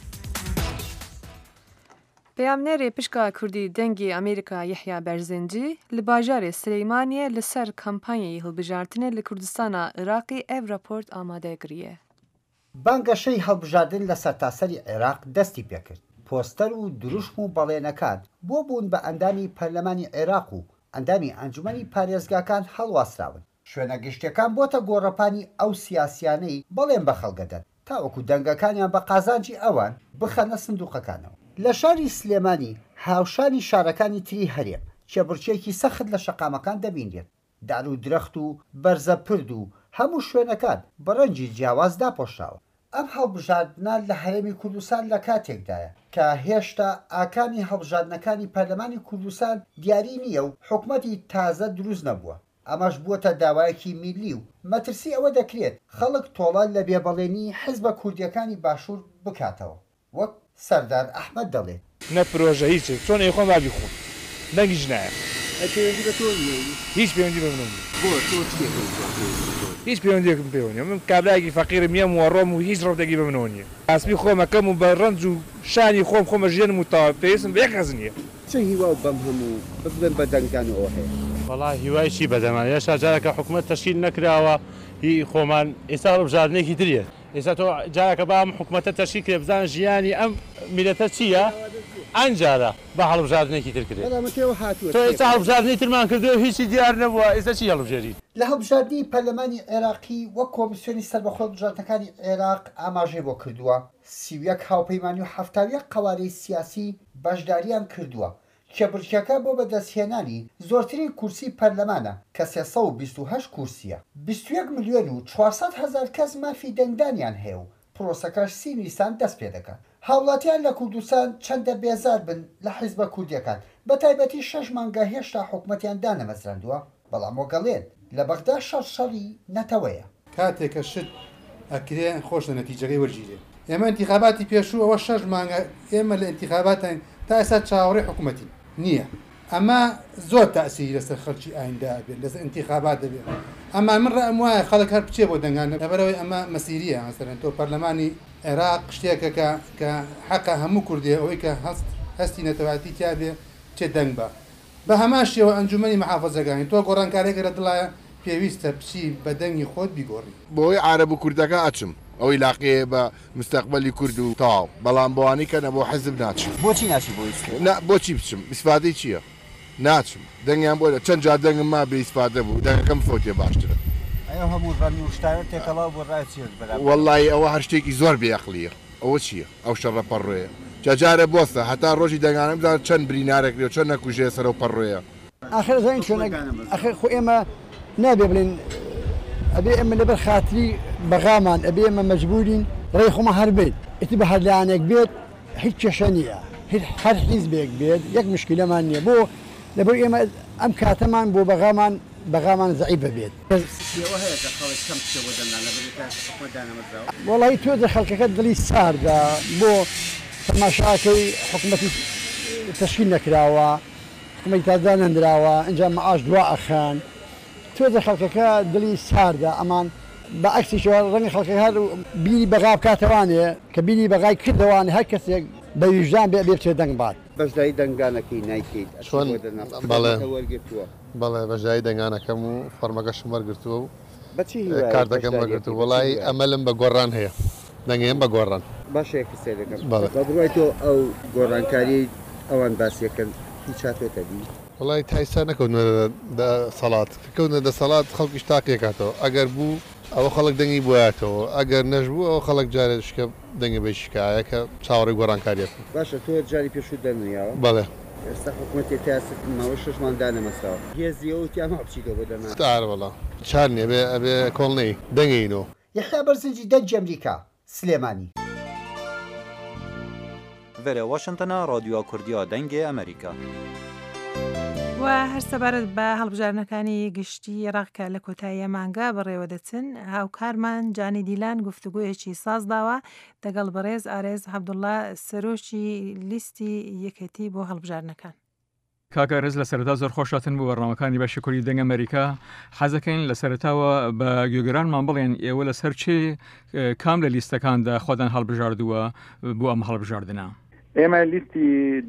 پەیامنێرێ پشکا کوردی دەنگی ئەمریکا یەحیا بەرزنجی لە باژارێ سلەیمانیە لەسەر کەمپانیای هەڵبژاردنە لە کوردستانە عێراقی ئەو راپۆرت ئامادەگریە. بانگەشەی هەڵبژاردن لە سەرتاسەری عێراق دەستی پێکرد. پۆستەر و دروشم و بەڵێنەکان بۆ بوون بە ئەندامی پەرلەمانی عێراق و ئەندامی ئەنجومەنی پارێزگاکان هەڵواسراون. شوێنە گشتەکان بۆتە گۆڕەپانی ئەو سیاسیانەی بەڵێن بە خەڵگەدەن تاوەکو دەنگەکانیان بە قازانجی ئەوان بخەنە سندوقەکانەوە. لە شاری سلێمانی هاوشانی شارەکانی تری هەرێم کێبڕچێکی سەخت لە شەقامەکان دەبینێت. دار و درەخت و بەرزە پرد و هەموو شوێنەکان بە ڕەنگی جیاواز داپۆشراوە. ئەم هەڵبژاردنە لە هەرێمی کوردستان لە کاتێکدایە کە هێشتا ئاکامی هەڵبژاردنەکانی پەرلەمانی کوردستان دیاری نییە و حکومەتی تازە دروست نەبووە. ئەمەش بووەتە داوایەکی میلی و مەترسی ئەوە دەکرێت خەڵک تۆڵان لە بێبەڵێنی حیزبە کوردیەکانی باشوور بکاتەوە. وەک سەردار ئەحمەد دەڵێت نە پرۆژە هیچێک چۆن خۆم وابی خۆن دەنگیش نایە هیچ پەیوەندی بە منە هیچ پەیوەندیەکم پێوە نییە. من کابرایەکی فەقیرم یەم و ڕۆم و هیچ ڕەوتێکی بە منەوە نییە. ئاسپی خۆمەکەم و بە ڕەنج و شانی خۆم خۆمە ژێنم و تاوا پێویستم بە یەک کەس نییە. چ هیوا و بەم هەموو ببن بە دەنگانەوە هەیە. وەڵای هیوای چی بەدەمان یاشا جارێکە حکومەت تەشکیل نەکراوە هی خۆمان ئێستا هەڵبژاردنێکی تریە. ئێستا تۆ جارێکە بە ئەم حکومەتە تەشکیل کرێ بزانە ژیانی ئەم میلەتە چییە ئەنجارە بە هەڵبژاردنێکی تر کرێت. تۆ ئێستا هەڵبژاردنی ترمان کردو هیچی دیار نەبووە ئێستا چی هەڵبژێری؟ لە هەڵبژاردنی پەرلەمانی عێراقی وەک کۆمیسیۆنی سەربەخۆ هەڵبژاردنەکانی عێراق ئاماژەی بۆ کردووە 31 هاوپەیمانی و 71 قەوارەی سیاسی بەشداریان کردووە. کێبڕکێکە بۆ بەدەستهێنانی زۆرترین کورسی پەرلەمانە کە 328 کورسیە. 21 ملیۆن و 400 هەزار کەس مافی دەنگدانیان هەیە و پرۆسەکەش 30 نیسان دەست پێ دەکات. هاوڵاتیان لە کوردستان چەندە بێزار بن لە حیزبە کوردیەکان بە تایبەتی 6 مانگە هێشتا حکومەتیان دانەمەزراندووە بەڵام وەگەڵێن لە بەغدا شەڕی نەتەوەیە. کاتێکە شت ئەکرێ خۆش لە نەتیجەکەی وەرگیرێ ئێمە انتخاباتی پێشوو ئەوە 6 مانگە ئێمە لە انتخاباتان تا ئێستا چاوەڕێی حکوومەتی نییە ئەمە زۆر تاسیری لەسەر خەڵکی ئایندا بێت لەسەر انتخابات دەبێت ئەما من ڕەم وایە خەڵک هەر بچێ بۆ دەنگان لەبەرەوەی ئەمە مەسیریە مەسەرەن تۆ پەرلەمانی عێراق شتێکە کە حەقە هەموو کوردی ئەوەی کە هەستی نەتەواتی تیا بێ چێ دەنگ بە بە هەماشیەوە ئەنجومەنی مەحافەزەکانی تۆ گۆڕانکارێکە لە دڵایە پێویستە بچی بە دەنگی خۆت بیگۆڕی بۆی عارەب و کوردەکە ئەچم ئەوەی لاقەیە بە مستەقبەلی کورد و تاو بەڵام بۆوانی کەنە بۆ حەزب ناچم بۆچی ناچی بۆچی بچم ئیسفادەی چییە ناچم دەنگیان بۆ چەند جا دەنگم ما بە ئیسفادە بوو دەنگەکەم فۆتێ باشترە هەموو ڕەمی و شتارە تێکەڵاو بۆ ڕایچێت وەڵڵی ئەوە هەر شتێکی زۆر بێعقلیە ئەوە چییە ئەو شەڕە پەڕۆیە جاجارە بۆستە هەتا ڕۆژی دەنگانم بزان چەند برینارێک لێ چەند نەکوژێ سەر و پەڕۆیە آخر زين شو آخر خو إما نبي بلين أبي إما لبر خاطري بغامان أبي إما مجبورين ريخو ما هربيت اتبه هرلانك بيت هيك شنية هر حزبك بيت يك مشكلة مانية بو لبر إما أم كاتمان بو بغامان ضعيفة بيت والله تود خلق كدلي صار دا بو مشاكل حكومة تشكيل نكراوا حکومەتی تازە نەندراوە ئەنجا مەعاش دوا ئەخان تۆزە خەڵکەکە دڵی ساردە ئەمان بە عەکسیشەوە ڕەنگە خەڵکەکە هەر بینی بەغا بکاتەوانێ کە بینی بەغای کردەوانێ هەر کەسێک بە ویژدان بێ بچێت دەنگ بات بەشداری دەنگانەکەی نایکەیت چۆن بەڵێ بەشداری دەنگانەکەم و فەرمەکەشم وەرگرتووە و کارتەکەم وەرگرتووە وەڵی ئەمەلم بە گۆڕان هەیە دەنگێم بە گۆڕان باشێکی سێرەکەم بەڕای تۆ ئەو گۆڕانکاری ئەوان باسیەکەن وڵی تایسا نەکەونە سەڵات کەونە دە سەڵات خەڵکیش تاقیەکاتەوە ئەگەر بوو ئەوە خەڵک دەنگی بۆیاتەوە ئەگەر نەژبوو ئەو خەڵک جارێ شکە دەنگی بە شکایە کە چاوەڕێی گۆڕانکاریەکە باشە تۆ جاری پێشوو دەنیاوە بەڵێ ئێستا حکوومەتی تاست ماوە 6 مانگدا نەمەستاوە هێزیەوە تیاما بچیتەوە بۆ دەنا تار وەڵا چار نییە بێ ئەبێ کۆڵنەی دەنگینەوە یەحیا بەرزنجی دەنگی ئەمریکا سلێمانی ڤێرە واشنتنە رادیۆ کوردیا دەنگی ئەمریکا و هەر سەبارەت بە هەڵبژارنەکانی گشتی عێراقکە لە کۆتاییە مانگا بەڕێوە دەچن هاوکارمان جانی دیلان گفتوگویەکی ساز داوە دەگەڵ بەڕێز ئارێز عەبدوڵڵا سەرۆکی لیستی یەکێتی بۆ هەڵبژارنەکان کاکارێز لە سەرەتا زۆر خۆشاتن بۆ بەڕنامەکانی بەشی کوردی دەنگ ئەمریکا حەزەکەین لە سەرەتاوە بە گوێگرانمان بڵێن ئێوە لەسەر چێ کام لە لیستەکاندا خۆدان هەڵبژاردووە بۆ ئەم هەڵبژاردنە ئێمە لیستی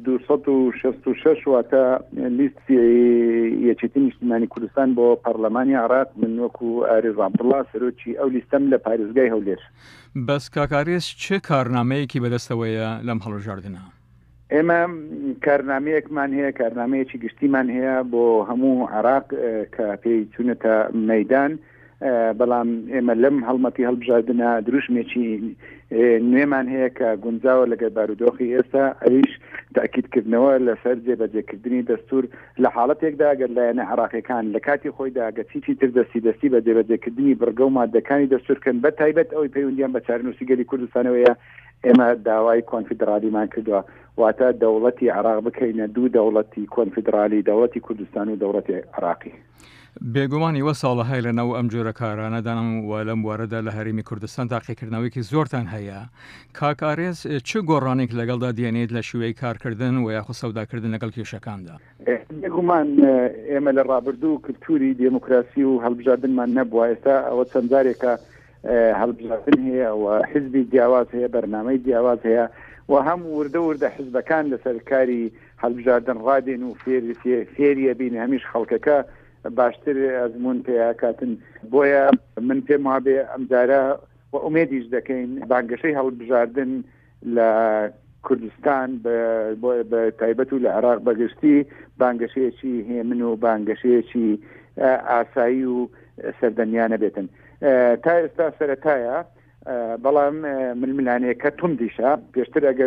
266 واتە لیستی یەکێتی نیشتیمانی کوردستان بۆ پەرلەمانی عێراق من وەکو ئارێز عەبدوڵڵا سەرۆکی ئەو لیستەم لە پارێزگای هەولێر بەس کاکارێز چه کارنامەیەکی بەدەستەوەیە لەم هەڵبژاردنە ئێمە کارنامەیەکمان هەیە کارنامەیەکی گشتیمان هەیە بۆ هەموو عێراق کە پێی چوونەتە مەیدان بەڵام ئێمە لەم هەڵمەتی هەڵبژاردنە دروشمێکی نوێمان هەیە کە گونجاوە لەگەڵ بارودۆخی ئێستا ئەویش تاکیدکردنەوە لەسەر جێبەجێکردنی دەستور لە حاڵەتێکدا گەر لایەنە عێراقیەکان لە کاتی خۆیدا گەچیی تر دەستی بە جێبەجێکردنی بڕگە و مادەکانی دەستورکەن بە تایبەت ئەوەی پەیوەندیان بە چارەنووسیگەری کوردستانەوەیە ئێمە داوای کۆنفیدرالیمان کردووە واتە دەوڵەتی عێراق بکەینە دوو دەوڵەتی کۆنفیدرالی دەوڵەتی کوردستان و دەوڵەتی عێراقی بێگومانی وە ساڵەهای لەناو ئەم جۆرە کارانەدانم و لەم وارەدا لە هەرێمی کوردستان تاقیکردنەوەیکی زۆرتان هەیە کاکارێز چه گۆڕانێک لەگەڵدا دێنێت لە شوێی کارکردن و یاخود سەوداکردن لەگەڵ کێشەکاندا بێگومان ئێمە لە ڕابردوو کلتوری دموکراسی و هەڵبژاردنمان نەبووە ئێستا ئەوە چەند جارێکە هەڵبژاردن هەیە و حزبی جیاواز هەیە بەرنامەی جیاواز هەیە و هەم وردە حزبەکان لەسەر کاری هەڵبژاردن ڕادێن و فێریە بین هەمیش خەڵکەکە باشتر ئەزمون پێیاکاتن بۆیە من پێم وابێ ئەمجارە و ئومێدیش دەکەین بانگەشەی هەڵبژاردن لە کوردستان بە تایبەت و لە عێراق بەگشتی بانگەشەیەکی هێمن و بانگەشەیەکی ئاسایی و سەردەمیانە بێتن تا ئێستا سەرەتایە بەڵام ململانەیەکە توندیشە پێشتر ئەگەر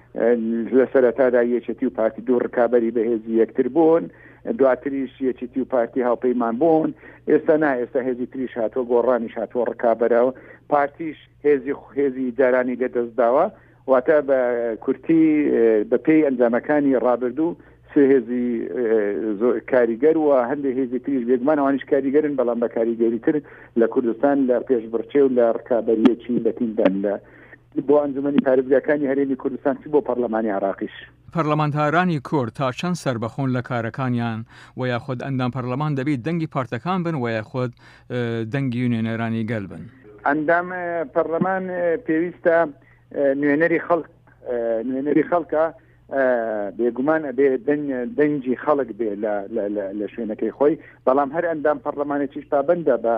لە سەرەتادا یەکێتی و پارتی دوو ڕکابەری بەهێزی یەکتر بوون دواتریش یەکێتی و پارتی هاوپەیمان بوون ئێستا ئێستا هێزی تریش هاتووە گۆڕانیش هاتووە ڕکابەرەوە پارتیش هێزی جارانی لێدەستداوە واتە بە کورتی بە پێی ئەنجامەکانی ڕابردوو سێ هێزی کاریگەر و هەندێک هێزی تریش بێگومانەوانیش کاریگەرن بەڵام بە کاریگەری تر لە کوردستان لە پێشبڕچێ و لە ڕکابەریەکی بەتیندان لە بۆ ئەنجومەنی پارێزگاکانی هەرێمی کوردستان چ بۆ پەرلەمانی عراقیش. پەرلەمانتارانی کورد تا چەند سربەخۆن لە کارەکانیان و یاخود ئەندام پەرلەمان دەبێت دەنگی پارتەکان بن و یاخود دەنگی نوێنەرانی گەل بن. ئەندام پەرلەمان پێویستە نوێنەری خەڵکە بێگومان بێ دەنگی خەڵک بێ لە شوێنەکەی خۆی، بەڵام هەر ئەندام پەرلەمانێکیش پابەندە بە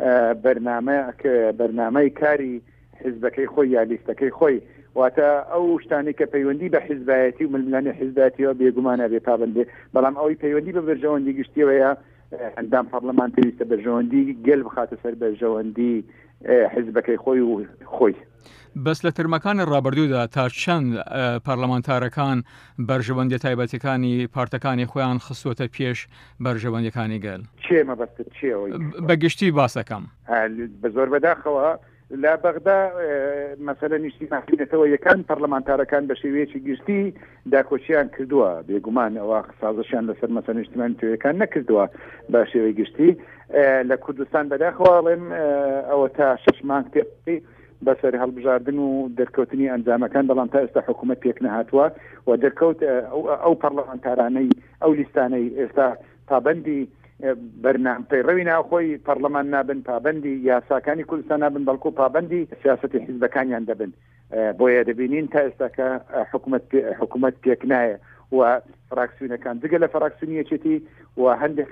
بەرنامەی کاری حیزبەکەی خۆی یا لیستەکەی خۆی، واتە ئەو شتانی کە پەیوەندی بە حیزبایەتی و ململانی حیزبایەتیەوە بێگومانە بێ پابندێ، بەڵام ئەوەی پەیوەندی بە بەرژەوەندی گشتیەوەیە ئەندام پەرلەمان پێویستە بەرژەوەندی گەل بخاتە سەر بەرژەوەندی حیزبەکەی خۆی و خۆی. بەس لە ترمەکانی ڕابردوودا تا چەند پەرلەمانتارەکان بەرژەوەندی تایبەتەکانی پارتەکانی خۆیان خستوتە پێش بەرژەوەندیەکانی گەل. چێمە بەستت چێەوەی بەگشتی باسەکەم بە زۆر بەداخەوە لە بەغدا مەسەلە نیشتیمانێتەوە یەکان پەرلەمانتارەکان بە شێوەیەکی گشتی داکۆچیان کردووە، بێگومان ئەوە سازشیان لەسەر مەسەلە نیشتیمانێتەوەیەکان نەکردووە بە شێوەی گشتی. لە کوردستان بەداخەواڵێن ئەوە تا 6 مانگ پێ بەسەر هەڵبژاردن و دەرکەوتنی ئەنجامەکان، بەڵام تا ئێستا حکوومەت پێک نەهاتووە و دەرکەوت ئەو پەرلەمانتارانەی ئەو لیستانەی ئێستا پابەندی بەرنامپەیڕەوی ناوخۆی پەرلەمان نابن، پابەندی یاساکانی کوردستان نابن، بەڵکو پابەندی سیاسەتی حیزبەکانیان دەبن. بۆیە دەبینین تا ئێستا کە حکوومەت پێک نایە و فراکسیونەکان جگە لە فراکسیونیەکێتی و هەندێک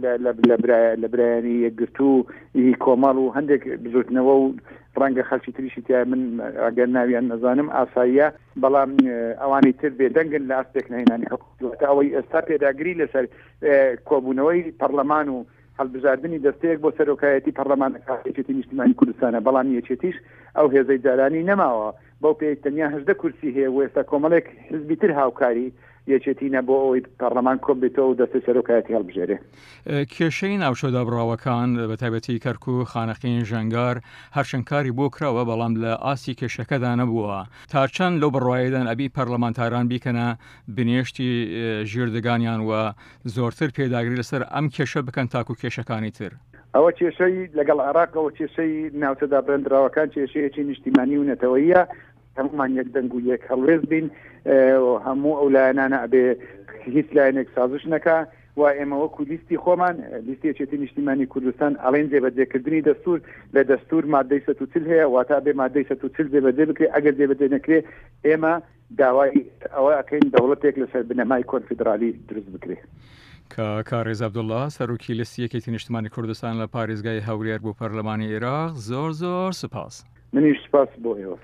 لە برایانی یەکگرتوو کۆمەڵ و هەندێک بزوتنەوە و ڕەنگە خەڵکی تریشی تیا من ئەگەر ناویان نەزانم ئاساییە، بەڵام ئەوانی تر بێدەنگن لە ئاستێک نهێنانی حکوومەت. ئەوەی ئێستا پێداگری لەسەر کۆبوونەوەی پەرلەمان و هەڵبژاردننی دەستەیەک بۆ سەرۆکایەتی پەرلەمانەکەتی نیشتیمانی کوردستانە، بەڵام یەکێتیش ئەو هێزەی دارانی نەماوە، بەو پێی تەنیا 18 کورسی هەیە و ئێستا کۆمەڵێک حزبی تر هاوکاری یەکێتی نەبوو ئەوەی پەرلەمان کۆبێتەوە و دەستی سەرۆکایەتی هەڵبژێرێ. کێشەی ناوچەدا بڕاوەکان بە تایبەتی کەرکوو، خانەقین، ژەنگار هەرچەند کاری بۆ کراوە، بەڵام لە ئاسی کێشەکەدا نەبووە. تا چەند لەو بڕوایەدان ئەبی پەرلەمانتاران بیکەنە بنێشتی ژێردەگانیان و زۆرتر پێداگری لەسەر ئەم کێشە بکەن تاکو کێشەکانی تر. ئەوە کێشەی لەگەڵ عێراقەوە کێشەی ناوچەدا برێنراوەکان کێشەیەکی نیشتیمانی و نەتەوەیە، هەمومان یەک دەنگ و یەک هەڵوێز بین، هەموو ئەو لایەنانە ئەبێ هیچ لایەنێک سازش نەکا و ئێمە وەکو لیستی خۆمان لیستی یەکێتی نیشتیمانی کوردستان ئەڵێن جێبەجێکردنی دەستور لە دەستور مادەی 140 هەیە، واتە بێ مادەی 140 جێبەجێ بکرێ. ئەگەر جێبەجێ نەکرێ ئێمە داوای ئەوە ئەکەین دەوڵەتێک لەسەر بنەمای کۆنفیدرالی دروست بکرێ. کارێز عەبدوڵڵا سەرۆکی لیستی یەکێتی نیشتیمانی کوردستان لە پارێزگای هەولێر بۆ پەرلەمانی عێراق، زۆر سپاس. منیش سپاس بۆ ئێوە.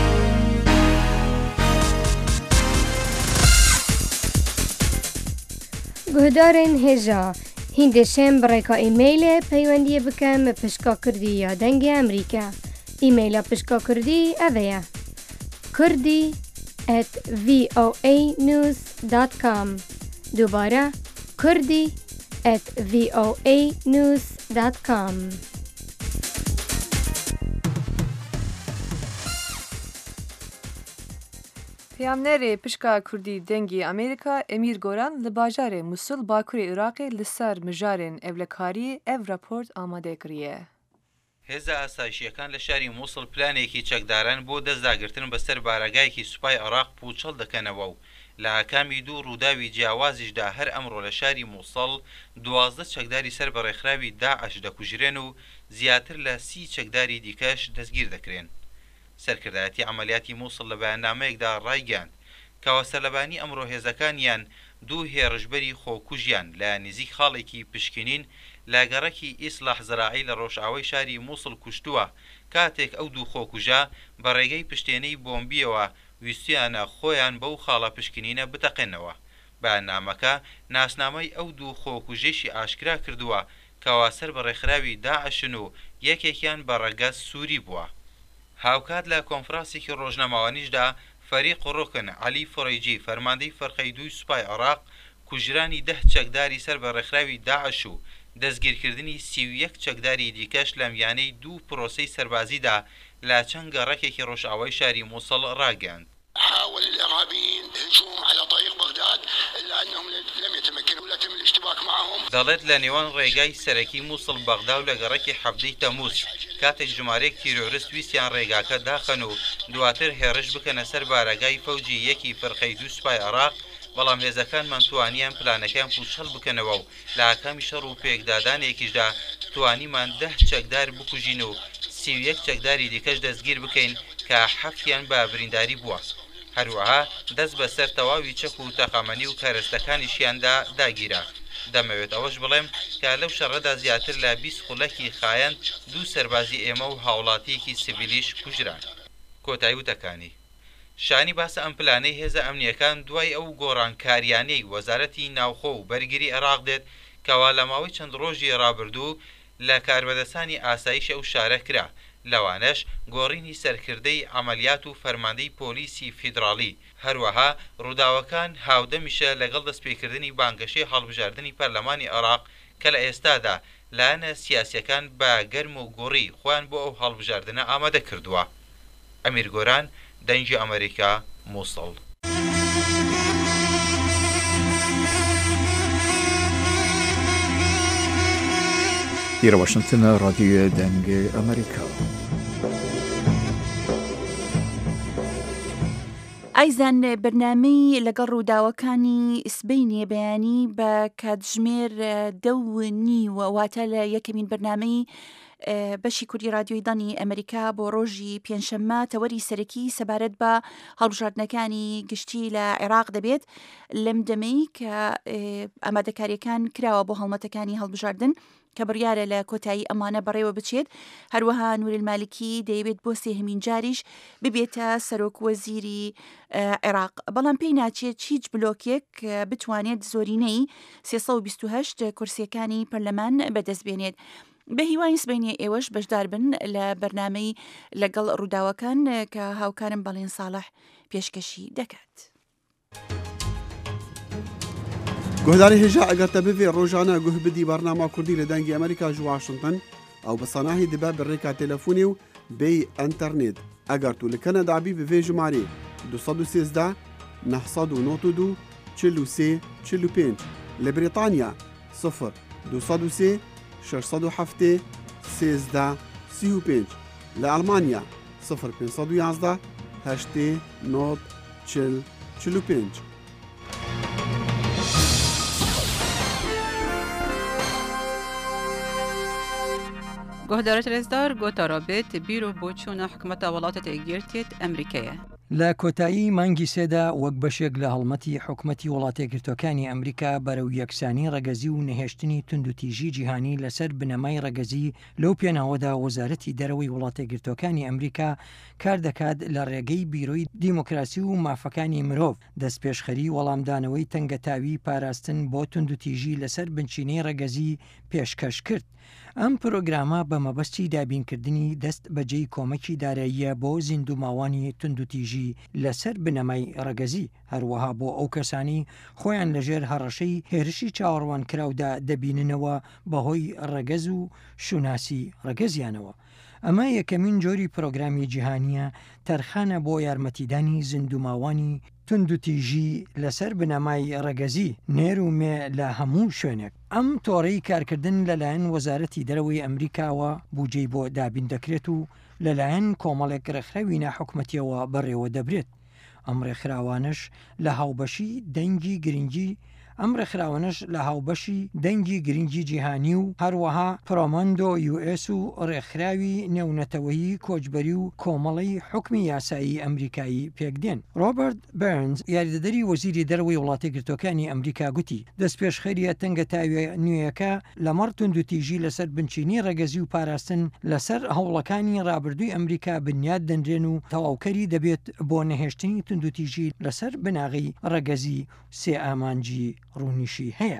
گهدارên hêja hîndeşên bi rêka îmailê peywendiyê bikin bi pişka Kurdî ya dengê Amerîka. Îmaila pişka Kurdî ev ye: kurdî@voanews.com. Dubare kurdî@voanews.com. Peyamnerê pişka Kurdî dengê Amerîka Emîr Goran li bajarê Musul Bakurê Iraqê li ser mijarên evlekariyê ev raport amade kiriye. هێزە ئاسایشیەکان لە شاری مووسڵ پلانێکی چەکداران بۆ دەستداگرتن بەسەر بارەگایەکی سوپای عێراق پوچەڵ دەکەنەوە و لە ئاکامی دوو ڕووداوی جیاوازیشدا هەر ئەمڕۆ لە شاری مووسڵ 12 چەکداری سەر بە ڕێکخراوی داعش دەکوژرێن و زیاتر لە 30 چەکداری دیکەش دەستگیر دەکرێن. سەرکردایەتی عملیاتی مووسڵ لە بەیاننامەیەکدا ڕایگەاند کەوە سەرلەبانی ئەمڕۆ هێزەکانیان دوو هێڕژبەری خۆکوژیان لە نزیک خاڵێکی پشکنین لە گەڕەکی ئیسلاح زەراعی لە ڕۆژئاوای شاری مووسڵ کوشتووە، کاتێک ئەو دوو خۆکوژە بە ڕێگەی پشتێنەی بۆمبیەوە ویستیانە خۆیان بەو خاڵە پشکنینە بتەقێنەوە. بەیاننامەکە ناسنامەی ئەو دوو خۆکوژێشی ئاشکرا کردووە کەوا سەر بە ڕێکخراوی داعشن و یەکێکیان بە ڕەگەز سووری بووە. هاوکات لە کۆنفرانسێکی ڕۆژنەماوانیشدا فەریق ڕۆکن عەلی فڕەیجی فەرماندەی فەرقەی دووی سوپای عێراق کوژرانی 10 چەکداری سەر بە ڕێکخراوی داعش و دەستگیرکردنی 31 چەکداری دیکەش لە میانەی دوو پرۆسەی سەربازیدا لە چەند گەڕەکێکی ڕۆژئاوای شاری مووسڵ ڕاگەاند. حاول الإرهابيين الهجوم على طريق بغداد الجهاد إلا أنهم لم يتمكنوا ولا تم الاشتباك معهم. دەڵێت لە نێوان ڕێگای سەرەکی مووسڵ بەغدا و لە گەڕەکی حەفدەی تەمووز کاتێک ژمارەیەک تیرۆریست ویستیان ڕێگاکە داخەن و دواتر هێرش بکەنە سەر بارەگای فەوجی یەکی فەرقەی دوو سوپای عێراق، بەڵام هێزەکانمان توانیان پلانەکەیان پوچەڵ بکەنەوە و لە ئاکامی شەڕ و پێکدادانێکیشدا توانیمان 10 چەکدار بکوژین و 31 چەکداری دیکەش دەستگیر بکەین کە 7یان بە برینداری بووە. هەروەها دەست بەسەر تەواوی چەک و تەقەمەنی و کارستەکانیشیاندا داگیرە. دەمەوێت ئەوەش بڵێم کە لەو شەڕەدا زیاتر لە 20 خولەکی خایەن 2 سەربازی ئێمە و هاوڵاتیەکی سیڤیلیش کوژران. کۆتایی وتەکانی شانی باسە ئەم پلانەی هێزە ئەمنیەکان دوای ئەو گۆڕانکاریانەی وەزارەتی ناوخۆ و بەرگری عێراق دێت کەوا لە ماوەی چەند ڕۆژی ڕابردوو لە کاربەدەستانی ئاسایش ئەو شارە کرا، لەوانەش گۆڕینی سەرکردەی ئەمەلیات و فەرماندەی پۆلیسی فیدراڵی، هەروەها ڕووداوەکان هاودەمیشە لەگەڵ دەستپێکردنی بانگەشەی هەڵبژاردننی پەرلەمانی عێراق کە لە ئێستادا لایەنە سیاسیەکان بە گەرم و گۆڕی خۆیان بۆ ئەو هەڵبژاردنە ئامادە کردووە. ئەمیر گۆران، دەنگی ئەمریکا، مووسڵ. إلى واشنطن راديو دنگ أمريكا. ئایزان بەرنامەی لەگەڵ ڕووداوەکانی سبەینێ بەیانی بە کاتژمێر 2:30 واتە لە یەکەمین بەرنامەی بەشی کوردی رادیۆی دانی ئەمریکا بۆ ڕۆژی پێنجشەممە تەوەری سەرەکی سەبارەت بە هەڵبژاردنەکانی گشتی لە عێراق دەبێت لەم دەمەی کە ئامادەکاریەکان کراوە بۆ هەڵمەتەکانی هەڵبژاردن کە بڕیارە لە کۆتایی ئەمانە بەڕێوە بچێت. هەروەها نووری المالکی دەیەوێت بۆ سێهمین جاریش ببێتە سەرۆک وەزیری عێراق، بەڵام پێی ناچێت هیچ بلۆکێک بتوانێت زۆرینەی 328 کورسیەکانی پەرلەمان بەدەست بێنێت. بە هیوای سبەینێ ئێوەش بەشدار بن لە بەرنامەی لەگەڵ ڕووداوەکان کە هاوکارم بەڵێن ساڵح پێشکەشی دەکات. گۆداری هێژا ئەگەرتە ببێ ڕۆژانە گوه بدی بەرنامە کوردی لە دەنگی ئەمریکا ژ واشنتن ئەو بە سەناهی دەبێت بڕێکا تەلەفۆنی و بێی ئەنتەرنێت ئەگەرت و لە کەنەدابی بڤێ ژمارێ 213 992 43 45 لە بریتانیا 0 203 607 13 35 لە ئەڵمانیا 0511 8 9 40 45. گۆهدارە لێزدار گۆتارابێت بیرۆ بۆچوونە حکومەتە وڵاتە ئەگیرتێت ئەمریکایە. لە کۆتایی مانگی سێدا وەک بەشێک لە هەڵمەتی حکومەتی وڵاتێگرتوەکانی ئەمریکا بەرەو یەکسانی ڕەگەزی و نەهێشتنی توندوتیژی جیهانی لەسەر بنەمای ڕەگەزی لەو پێناوەدا وەزارەتی دەرەوەی وڵاتێگرتوەکانی ئەمریکا کار دەکات لە ڕێگەی بیرۆی دیموکراسی و مافەکانی مرۆڤ دەستپێشخەری وەڵامدانەوەی تەنگەتاوی پاراستن بۆ توندوتیژی لەسەر بنچینەی ڕەگەزی پێشکەش کرد. ئەم پرۆگرامە بە مەبەستی دابینکردنی دەست بەجێی کۆمەکی داراییە بۆ زیندوماوانی توندوتیژی لەسەر بنەمای ڕەگەزی، هەروەها بۆ ئەو کەسانی خۆیان لەژێر هەڕەشەی هێرشی چاوەڕوان کراودا دەبیننەوە بەهۆی ڕەگەز و شوناسی ڕەگەزیانەوە. ئەمە یەکەمین جۆری پرۆگرامی جیهانیە تەرخانە بۆ یارمەتیدانی زیندوماوانی توندوتیژی لەسەر بنەمای ڕەگەزی نێرومێ لە هەموو شوێنێک. ئەم تۆڕەی کارکردن لەلایەن وەزارەتی دەرەوەی ئەمریکاوە بوجەی بۆ دابین دەکرێت و لەلایەن کۆمەڵێک ڕێکخراوی ناحکومەتیەوە بەڕێوە دەبرێت. ئەم ڕێکخراوانش لە هاوبەشی دەنگی گرنگی ئەم ڕێکخراوانش لە هاوبەشی دەنگی گرنگی جیهانی و هەروەها پرۆماندۆ US و ڕێکخراوی نێونەتەوەیی کۆچبەری و کۆمەڵی حکمی یاسایی ئەمریکایی پێکدێن. ڕۆبرت بەرنز یاریدەدەری وەزیری دەرەوەی وڵاتێگرتوەکانی ئەمریکا گوتی دەستپێشخەریە تەنگەتاوی نوێیەکە لەمەڕ توندوتیژی لەسەر بنچینی ڕەگەزی و پاراستن لەسەر هەوڵەکانی ڕابردووی ئەمریکا بنیاد دەنرێن و تەواوکەری دەبێت بۆ نەهێشتنی توندوتیژی لەسەر بناغی ڕەگەزی سێ ئامانجی ڕوونیشی هەیە.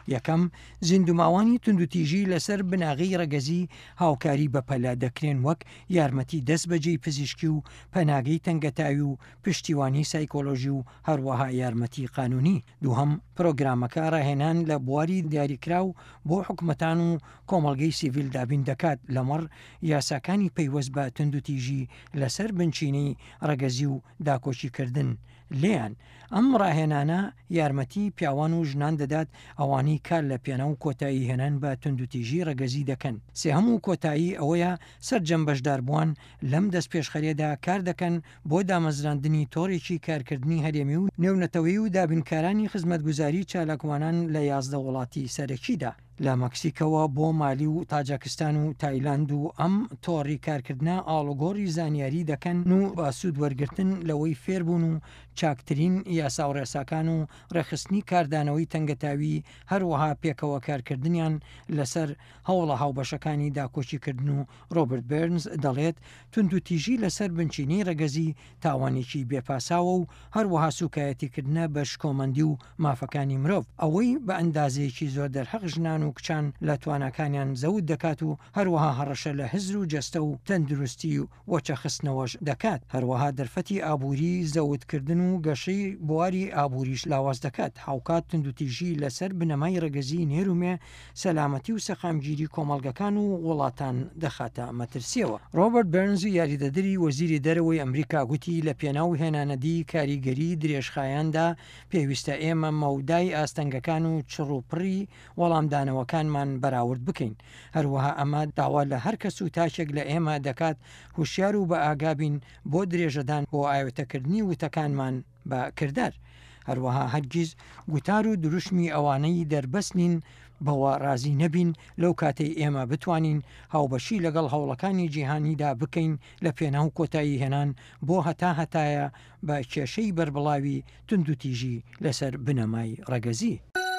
یەکەم زیندوماوانی توندوتیژی لەسەر بناغی ڕەگەزی هاوکاری بەپەلا دەکرێن وەک یارمەتی دەست بەجێی پزیشکی و پەناگەی تەنگەتاوی و پشتیوانی سایکۆلۆژی و هەروەها یارمەتی قانونی. دووهەم پرۆگرامەکە ڕاهێنان لە بواری دیاریکراو بۆ حکومەتان و کۆمەڵگەی سیڤیل دابین دەکات لەمەڕ یاساکانی پەیوەست بە توندوتیژی لەسەر بنچینەی ڕەگەزی و داکۆچیکردن لێیان. ئەم ڕاهێنانە یارمەتی پیاوان و ژنان دەدات ئەوانەی کار لە پێنە و کۆتایی هێنان بە توندوتیژی ڕەگەزی دەکەن. سێهەم و کۆتایی ئەوەیە سەرجەم بەشداربووان لەم دەست پێشخەرێدا کار دەکەن بۆ دامەزراندنی تۆڕێکی کارکردنی هەرێمی و نێونەتەوەی و دابینکارانی خزمەتگوزاری چالاکوانان لە 11 وڵاتی سەرەکیدا. لە مەکسیکەوە بۆ مالی و تاجکستان و تایلاند و ئەم تۆڕی کارکردنا ئاڵوگۆڕی زانیاری دەکەن و باسوود وەرگرتن لەوەی فێربوون و چاکترین یاسا و ڕێساکان و ڕێخستنی کاردانەوەی تەنگەتاوی هەروەها پێکەوە کارکردنیان لەسەر هەوڵە هاوبەشەکانی داکۆچیکردن و ڕۆبرت بێرنز دەڵێت توندوتیژی لەسەر بنچینەی ڕەگەزی تاوانێکی بێپاساوە و هەروەها سوکایەتیکردنە بە شکۆمەندی و مافەکانی مرۆڤ ئەوەی بە ئەندازەیەکی زۆر دەرحەق ژنان و کچان لە توانەکانیان زەوت دەکات و هەروەها هەڕەشە لە هزر و جەستە و تەندروستی و وەچەخستنەوەش دەکات. هەروەها دەرفەتی ئابووری زەوتکردن و گەشەی بواری ئابووریش لاواز دەکات. هاوکات توندوتیژی لەسەر بنەمای ڕەگەزی نێرومێ سەلامەتی و سەخامگیری کۆمەڵگەکان و وڵاتان دەخاتە مەترسیەوە. ڕۆبرت بێرنز یاریدەدەری وەزیری دەرەوەی ئەمریکا گوتی لە پێناو هێنانەدی کاریگەری درێژخایاندا پێویستە ئێمە مەودای ئاستەنگەکان و چڕوپڕی وەڵامدانەوەکانمان بەراورد بکەین. هەروەها ئەمە داوا لە هەر کەس و تاچێک لە ئێمە دەکات هوشیار و بە ئاگابین بۆ درێژەدان بۆ ئاوێتەکردنی وتەکانمان بە کردار. هەروەها هەرگیز گوتار و دروشمی ئەوانەی دەربەستنین بەوە ڕازی نەبین لەو کاتەی ئێمە بتوانین هاوبەشی لەگەڵ هەوڵەکانی جیهانیدا بکەین لە پێناو کۆتایی هێنان بۆ هەتایە بە کێشەی بربڵاوی توندوتیژی لەسەر بنەمای ڕەگەزی.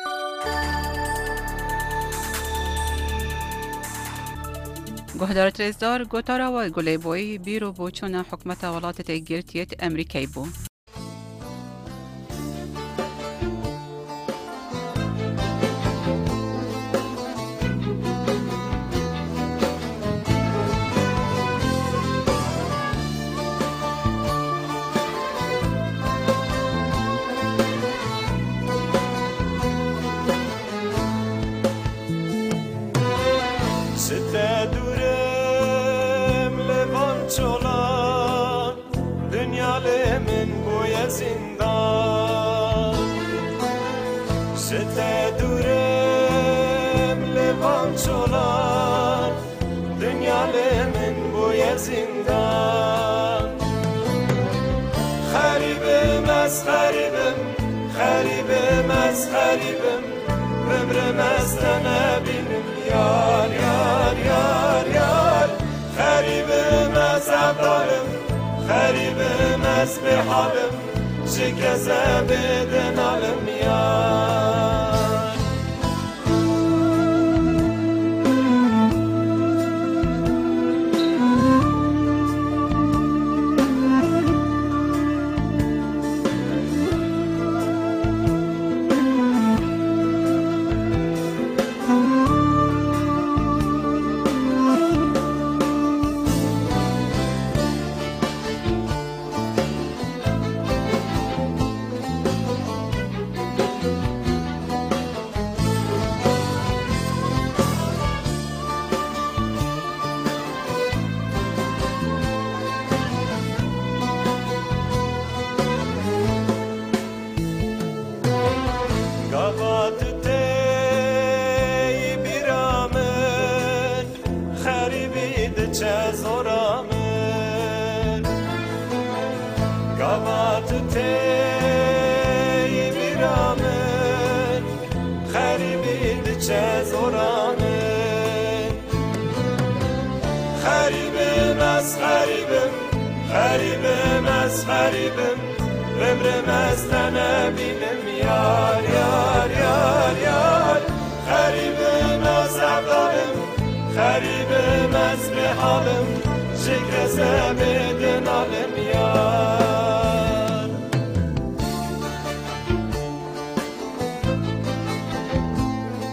گۆهدار ترێزدار گۆتاراوە گولەیبۆی بیرۆ بۆ چۆنە حکومەتە وڵاتە گرتیت ئەمریکای بوو. غريبم بمرم استنى بينم يار يار يار يار غريبم أسعدارم غريبم أسبحالم شكزة بدن علم يار غريبم بمرم استنى بينم يار يار يار يار غريبم أسعدارم غريبم أسبحالم شكرا بدن علم يار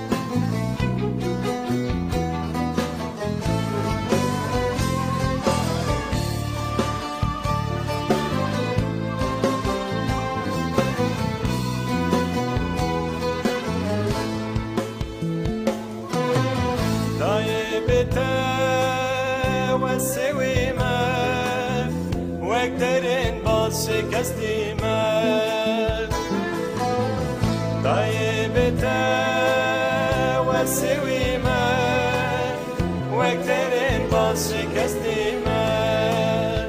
شکستی من طایبته و سوی من وکترین باز شکستی من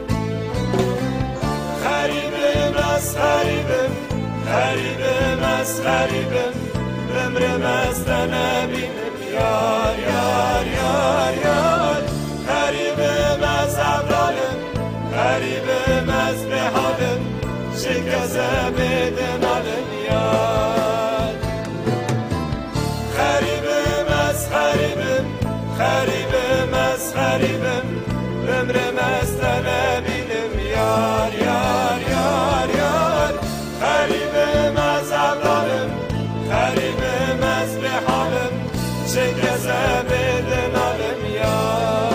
غریبم از غریبم غریبم از غریبم بمرم از نبینم یار یار یار یار غریبم از ابرالم غریبم از به حالم شکسته بدن حالم یار غریبم از غریبم غریبم از غریبم بمرم از نبینم یار یار یار یار غریبم از ابرالم غریبم از به حالم شکسته بدن حالم یار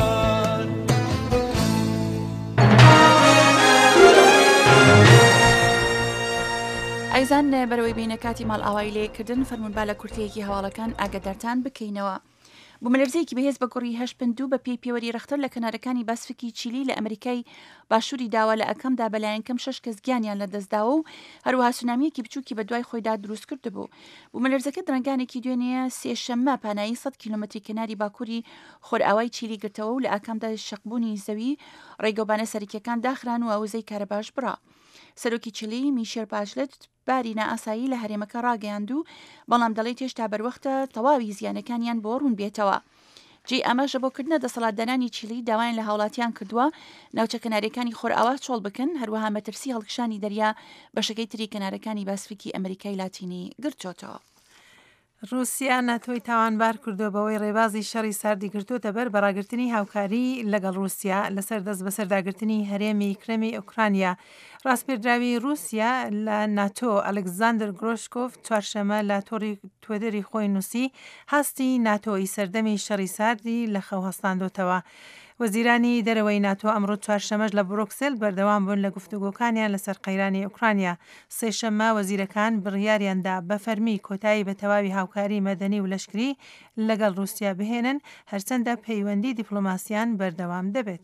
ئایزان بەرەوەی بینە کاتی ماڵ ئاوای لێکردن فەرمونبا لە کورتەیەکی هەواڵەکان ئاگدارتان بکەینەوە. بوومەلەرزەیەکی بەهێز بە کوڕی 8.2 بە پێی پێوەری رەختەر لە کەنارەکانی باسفکی چیلی لە ئەمریکای باشووری داوا لە ئەکەمدا بەلایەنکەم 6 کەس گیانیان لە دەستداوە و هەروەها سونامیەکی بچووکی بە دوای خۆیدا دروست کرد بوو. بوومەلەرزەکە درەنگانێکی دوێنەیە سێشەممە پانایی 100 کیلومتری کەناری باکووری خۆرئاوای چیلی گرتەوە و لە ئاکامدا شەقبوونی زەوی ڕێگەوبانە سەرکیەکان داخران و ئاوزەی کارەباش بڕا. سەرۆکی چیلی میشێل باشلت باری نائاسایی لە هەرێمەکە ڕاگەیاند و بەڵام دەڵێت هێشتا بەروەختە تەواوی زیانەکانیان بۆ ڕوون بێتەوە. جێ ئەمەش بۆکردنە دەسەڵاتدانانی چیلی داوایان لە هاوڵاتیان کردووە ناوچە کەنارەکانی خۆرئاوا چۆڵ بکەن هەروەها مەترسی هەڵکشانی دەریا بەشەکەی تری کەنارەکانی باسفیکی ئەمریکای لاتینی گرتوۆتەوە. رووسیا ناتۆی تاوانبار کردو بەوەی ڕێبازی شەڕی ساردی گرتوۆتە بەر بەڕاگررتنی هاوکاری لەگەڵ رووسیا لەسەر دەست بەسەرداگرتنی هەرێمی کرێمی ئوکرانیا. ڕاستپێردراوی رووسیا لە ناتۆ ئەلکساندر گرۆشکۆف چوارشەمە لە تۆڕی توێدەری خۆی نووسی هەستی ناتۆی سەردەمی شەڕی ساردی لە خەو هەستاندۆتەوە. وەزیرانی دەرەوەی ناتۆ ئەمڕۆ چوارشەمەش لە بروکسل بەردەوام بوون لە گفتوگۆکانیان لەسەر قەیرانی ئوکرانیا. سێشەممە وەزیرەکان بڕیاریاندا بە فەرمی کۆتایی بە تەواوی هاوکاری مەدەنی و لەشکری لەگەڵ رووسیا بهێنن هەرچەندە پەیوەندی دیپلۆماسیان بەردەوام دەبێت.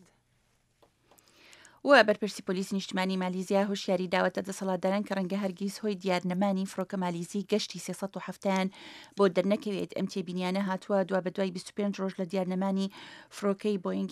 و بەرپرسی پۆلیسی نیشتمانی مالیزیا هۆشیاری داوەتە دەسەڵاتداران کە ڕەنگە هەرگیز هۆی دیارنەمانی فڕۆکە مالیزی گەشتی 370 بۆ دەرنەکەوێت ئەم تێبینیانە هاتووە دوا بە دوای 25 ڕۆژ لە دیارنەمانی فڕۆکەی بۆینگی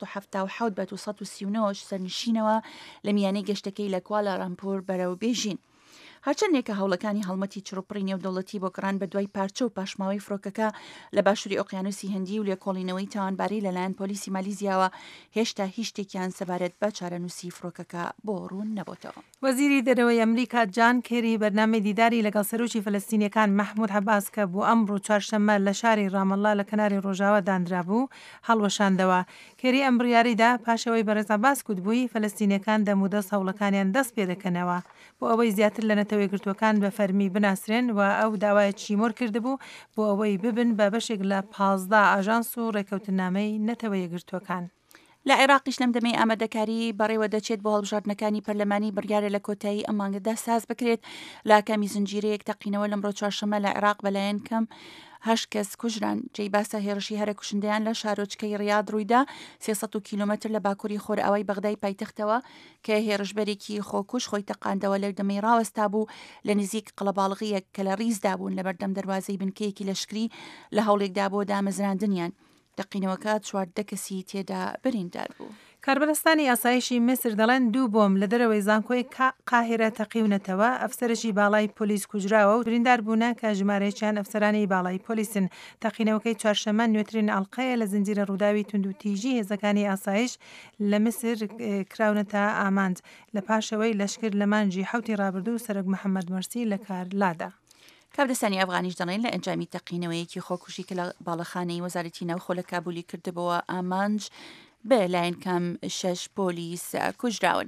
777 بە 239 سەرنشینەوە لە میانەی گەشتەکەی لە کوالە رامپۆر بەرەو بێژین. هەرچەندێکە هەوڵەکانی هەڵمەتی چڕوپڕی نێودەوڵەتی بۆ گەڕان بە دوای پارچە و پاشماوەی فڕۆکەکە لە باشووری ئۆقیانوسی هەندی و لێکۆڵینەوەی تاوانباری لەلایەن پۆلیسی مالیزیاوە هێشتا هیچ شتێکیان سەبارەت بە چارەنووسی فڕۆکەکە بۆ ڕوون نەبووتەوە. وەزیری دەرەوەی ئەمریکا جان کێری بەرنامەی دیداری لەگەڵ سەرۆکی فەلەستینیەکان محمود عەباس کە بۆ ئەمڕۆ چوارشەممە لە شاری ڕامەڵڵا لە کەناری ڕۆژاوە دانرابوو هەڵوەشاندەوە. کێری ئەم بڕیاریدا پاشەوەی بەڕێز عەباس گوتبووی فەلەستینیەکان دەمودەست هەوڵەکانیان دەست پێ دەکەنەوە بۆ ئەوەی زیاتر لە نەتەوەی گرتوەکان بە فەرمی بناسرێن و ئەو داوای چیمۆر کردبوو بۆ ئەوەی ببن بە بەشێک لە 15 ئاژانس و ڕێکەوتنامەی نەتەوەی گرتوەکان. لە عێراقیش لەم دەمەی ئامادەکاری بەڕێوە دەچێت بۆ هەڵبژاردنەکانی پەرلەمانی بڕیارە لە کۆتایی ئەم مانگەدا ساز بکرێت لە کامی زنجیرەیەک تەقینەوە لەمڕۆ چوارشەمە لە عێراق بەلایەن کەم 8 کەس کوژران جێی باسە هێرشی هەرە کوشندەیان لە شارۆچکەی ڕیاد ڕوویدا 300 کیلومتر لە باکووری خۆرئاوای بەغدای پایتەختەوە کە هێرشبەرێکی خۆکوش خۆی تەقاندەوە لە دەمەی ڕاوەستا بوو لە نزیک قەڵەباڵغیەک کە لە ڕیزدا بوون لە بەردەم دەواازەی بنکەیەکی لەشکری لە هەوڵێکدا بۆ دامەزراندنیان. تەقینەوەکە 14 کەسی تێدا بریندار بوو. کاربەرستانی ئاسایشی مسر دەڵێن 2 بۆم لە دەرەوەی زانکۆی قاهێرە تەقیونەتەوە ئەفسەرشی باڵای پۆلیس کوژراوە و بریندار بوونە کە ژمارەیەکیان ئەفسەرانی باڵای پۆلیسن. تەقینەوەکەی چوارشەمە نوێترین ئەڵقەیە لە زنجیرە ڕووداوی توندوتیژی هێزەکانی ئاسایش لە مسر کراونەتە ئاماند لە پاشەوەی لەشکر لە مانجی حوتی ڕابردوو سەرۆک محەممەد مەرسی لە کارلادا. کابدەستانی ئەفغانیش دەڵێن لە ئەنجامی تەقینەوەیەکی خۆکوژی کە لە باڵەخانەی وەزارەتی ناوخۆ لە کابولی کردبەوە ئامانج بە لایەن کەم 6 پۆلیس کوژراون.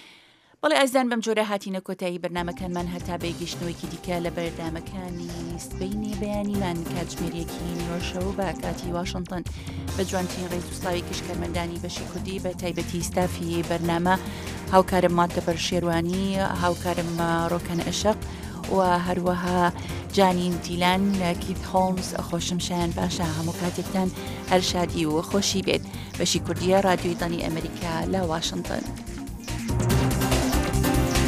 بەڵێ ئازان بەم جۆرە هاتینە کۆتایی بەرنامەکانمان هەتا بێگەشتنەوەیکی دیکە لە بەردامەکانی سبەینی بەیانیمان کاتژمێریەکی نیۆشەو بە کاتی واشنگتن بە جوانترین ڕێز و سڵاوی کشکەرمەندانی بەشی کوردی بە تایبەتی ستافی بەرنامە هاوکارم ماتەبەر شێروانی هاوکارم ڕۆکەن ئەشق و هەروەها جانین دیلان کیت هۆمز خۆشم شایان باشە هەموو کاتێکتان هەر شادی و خۆشی بێت بەشی کوردیە رادیۆی دانی ئەمریکا لە واشنگتن.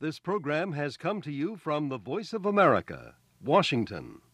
This program has come to you from the Voice of America, Washington.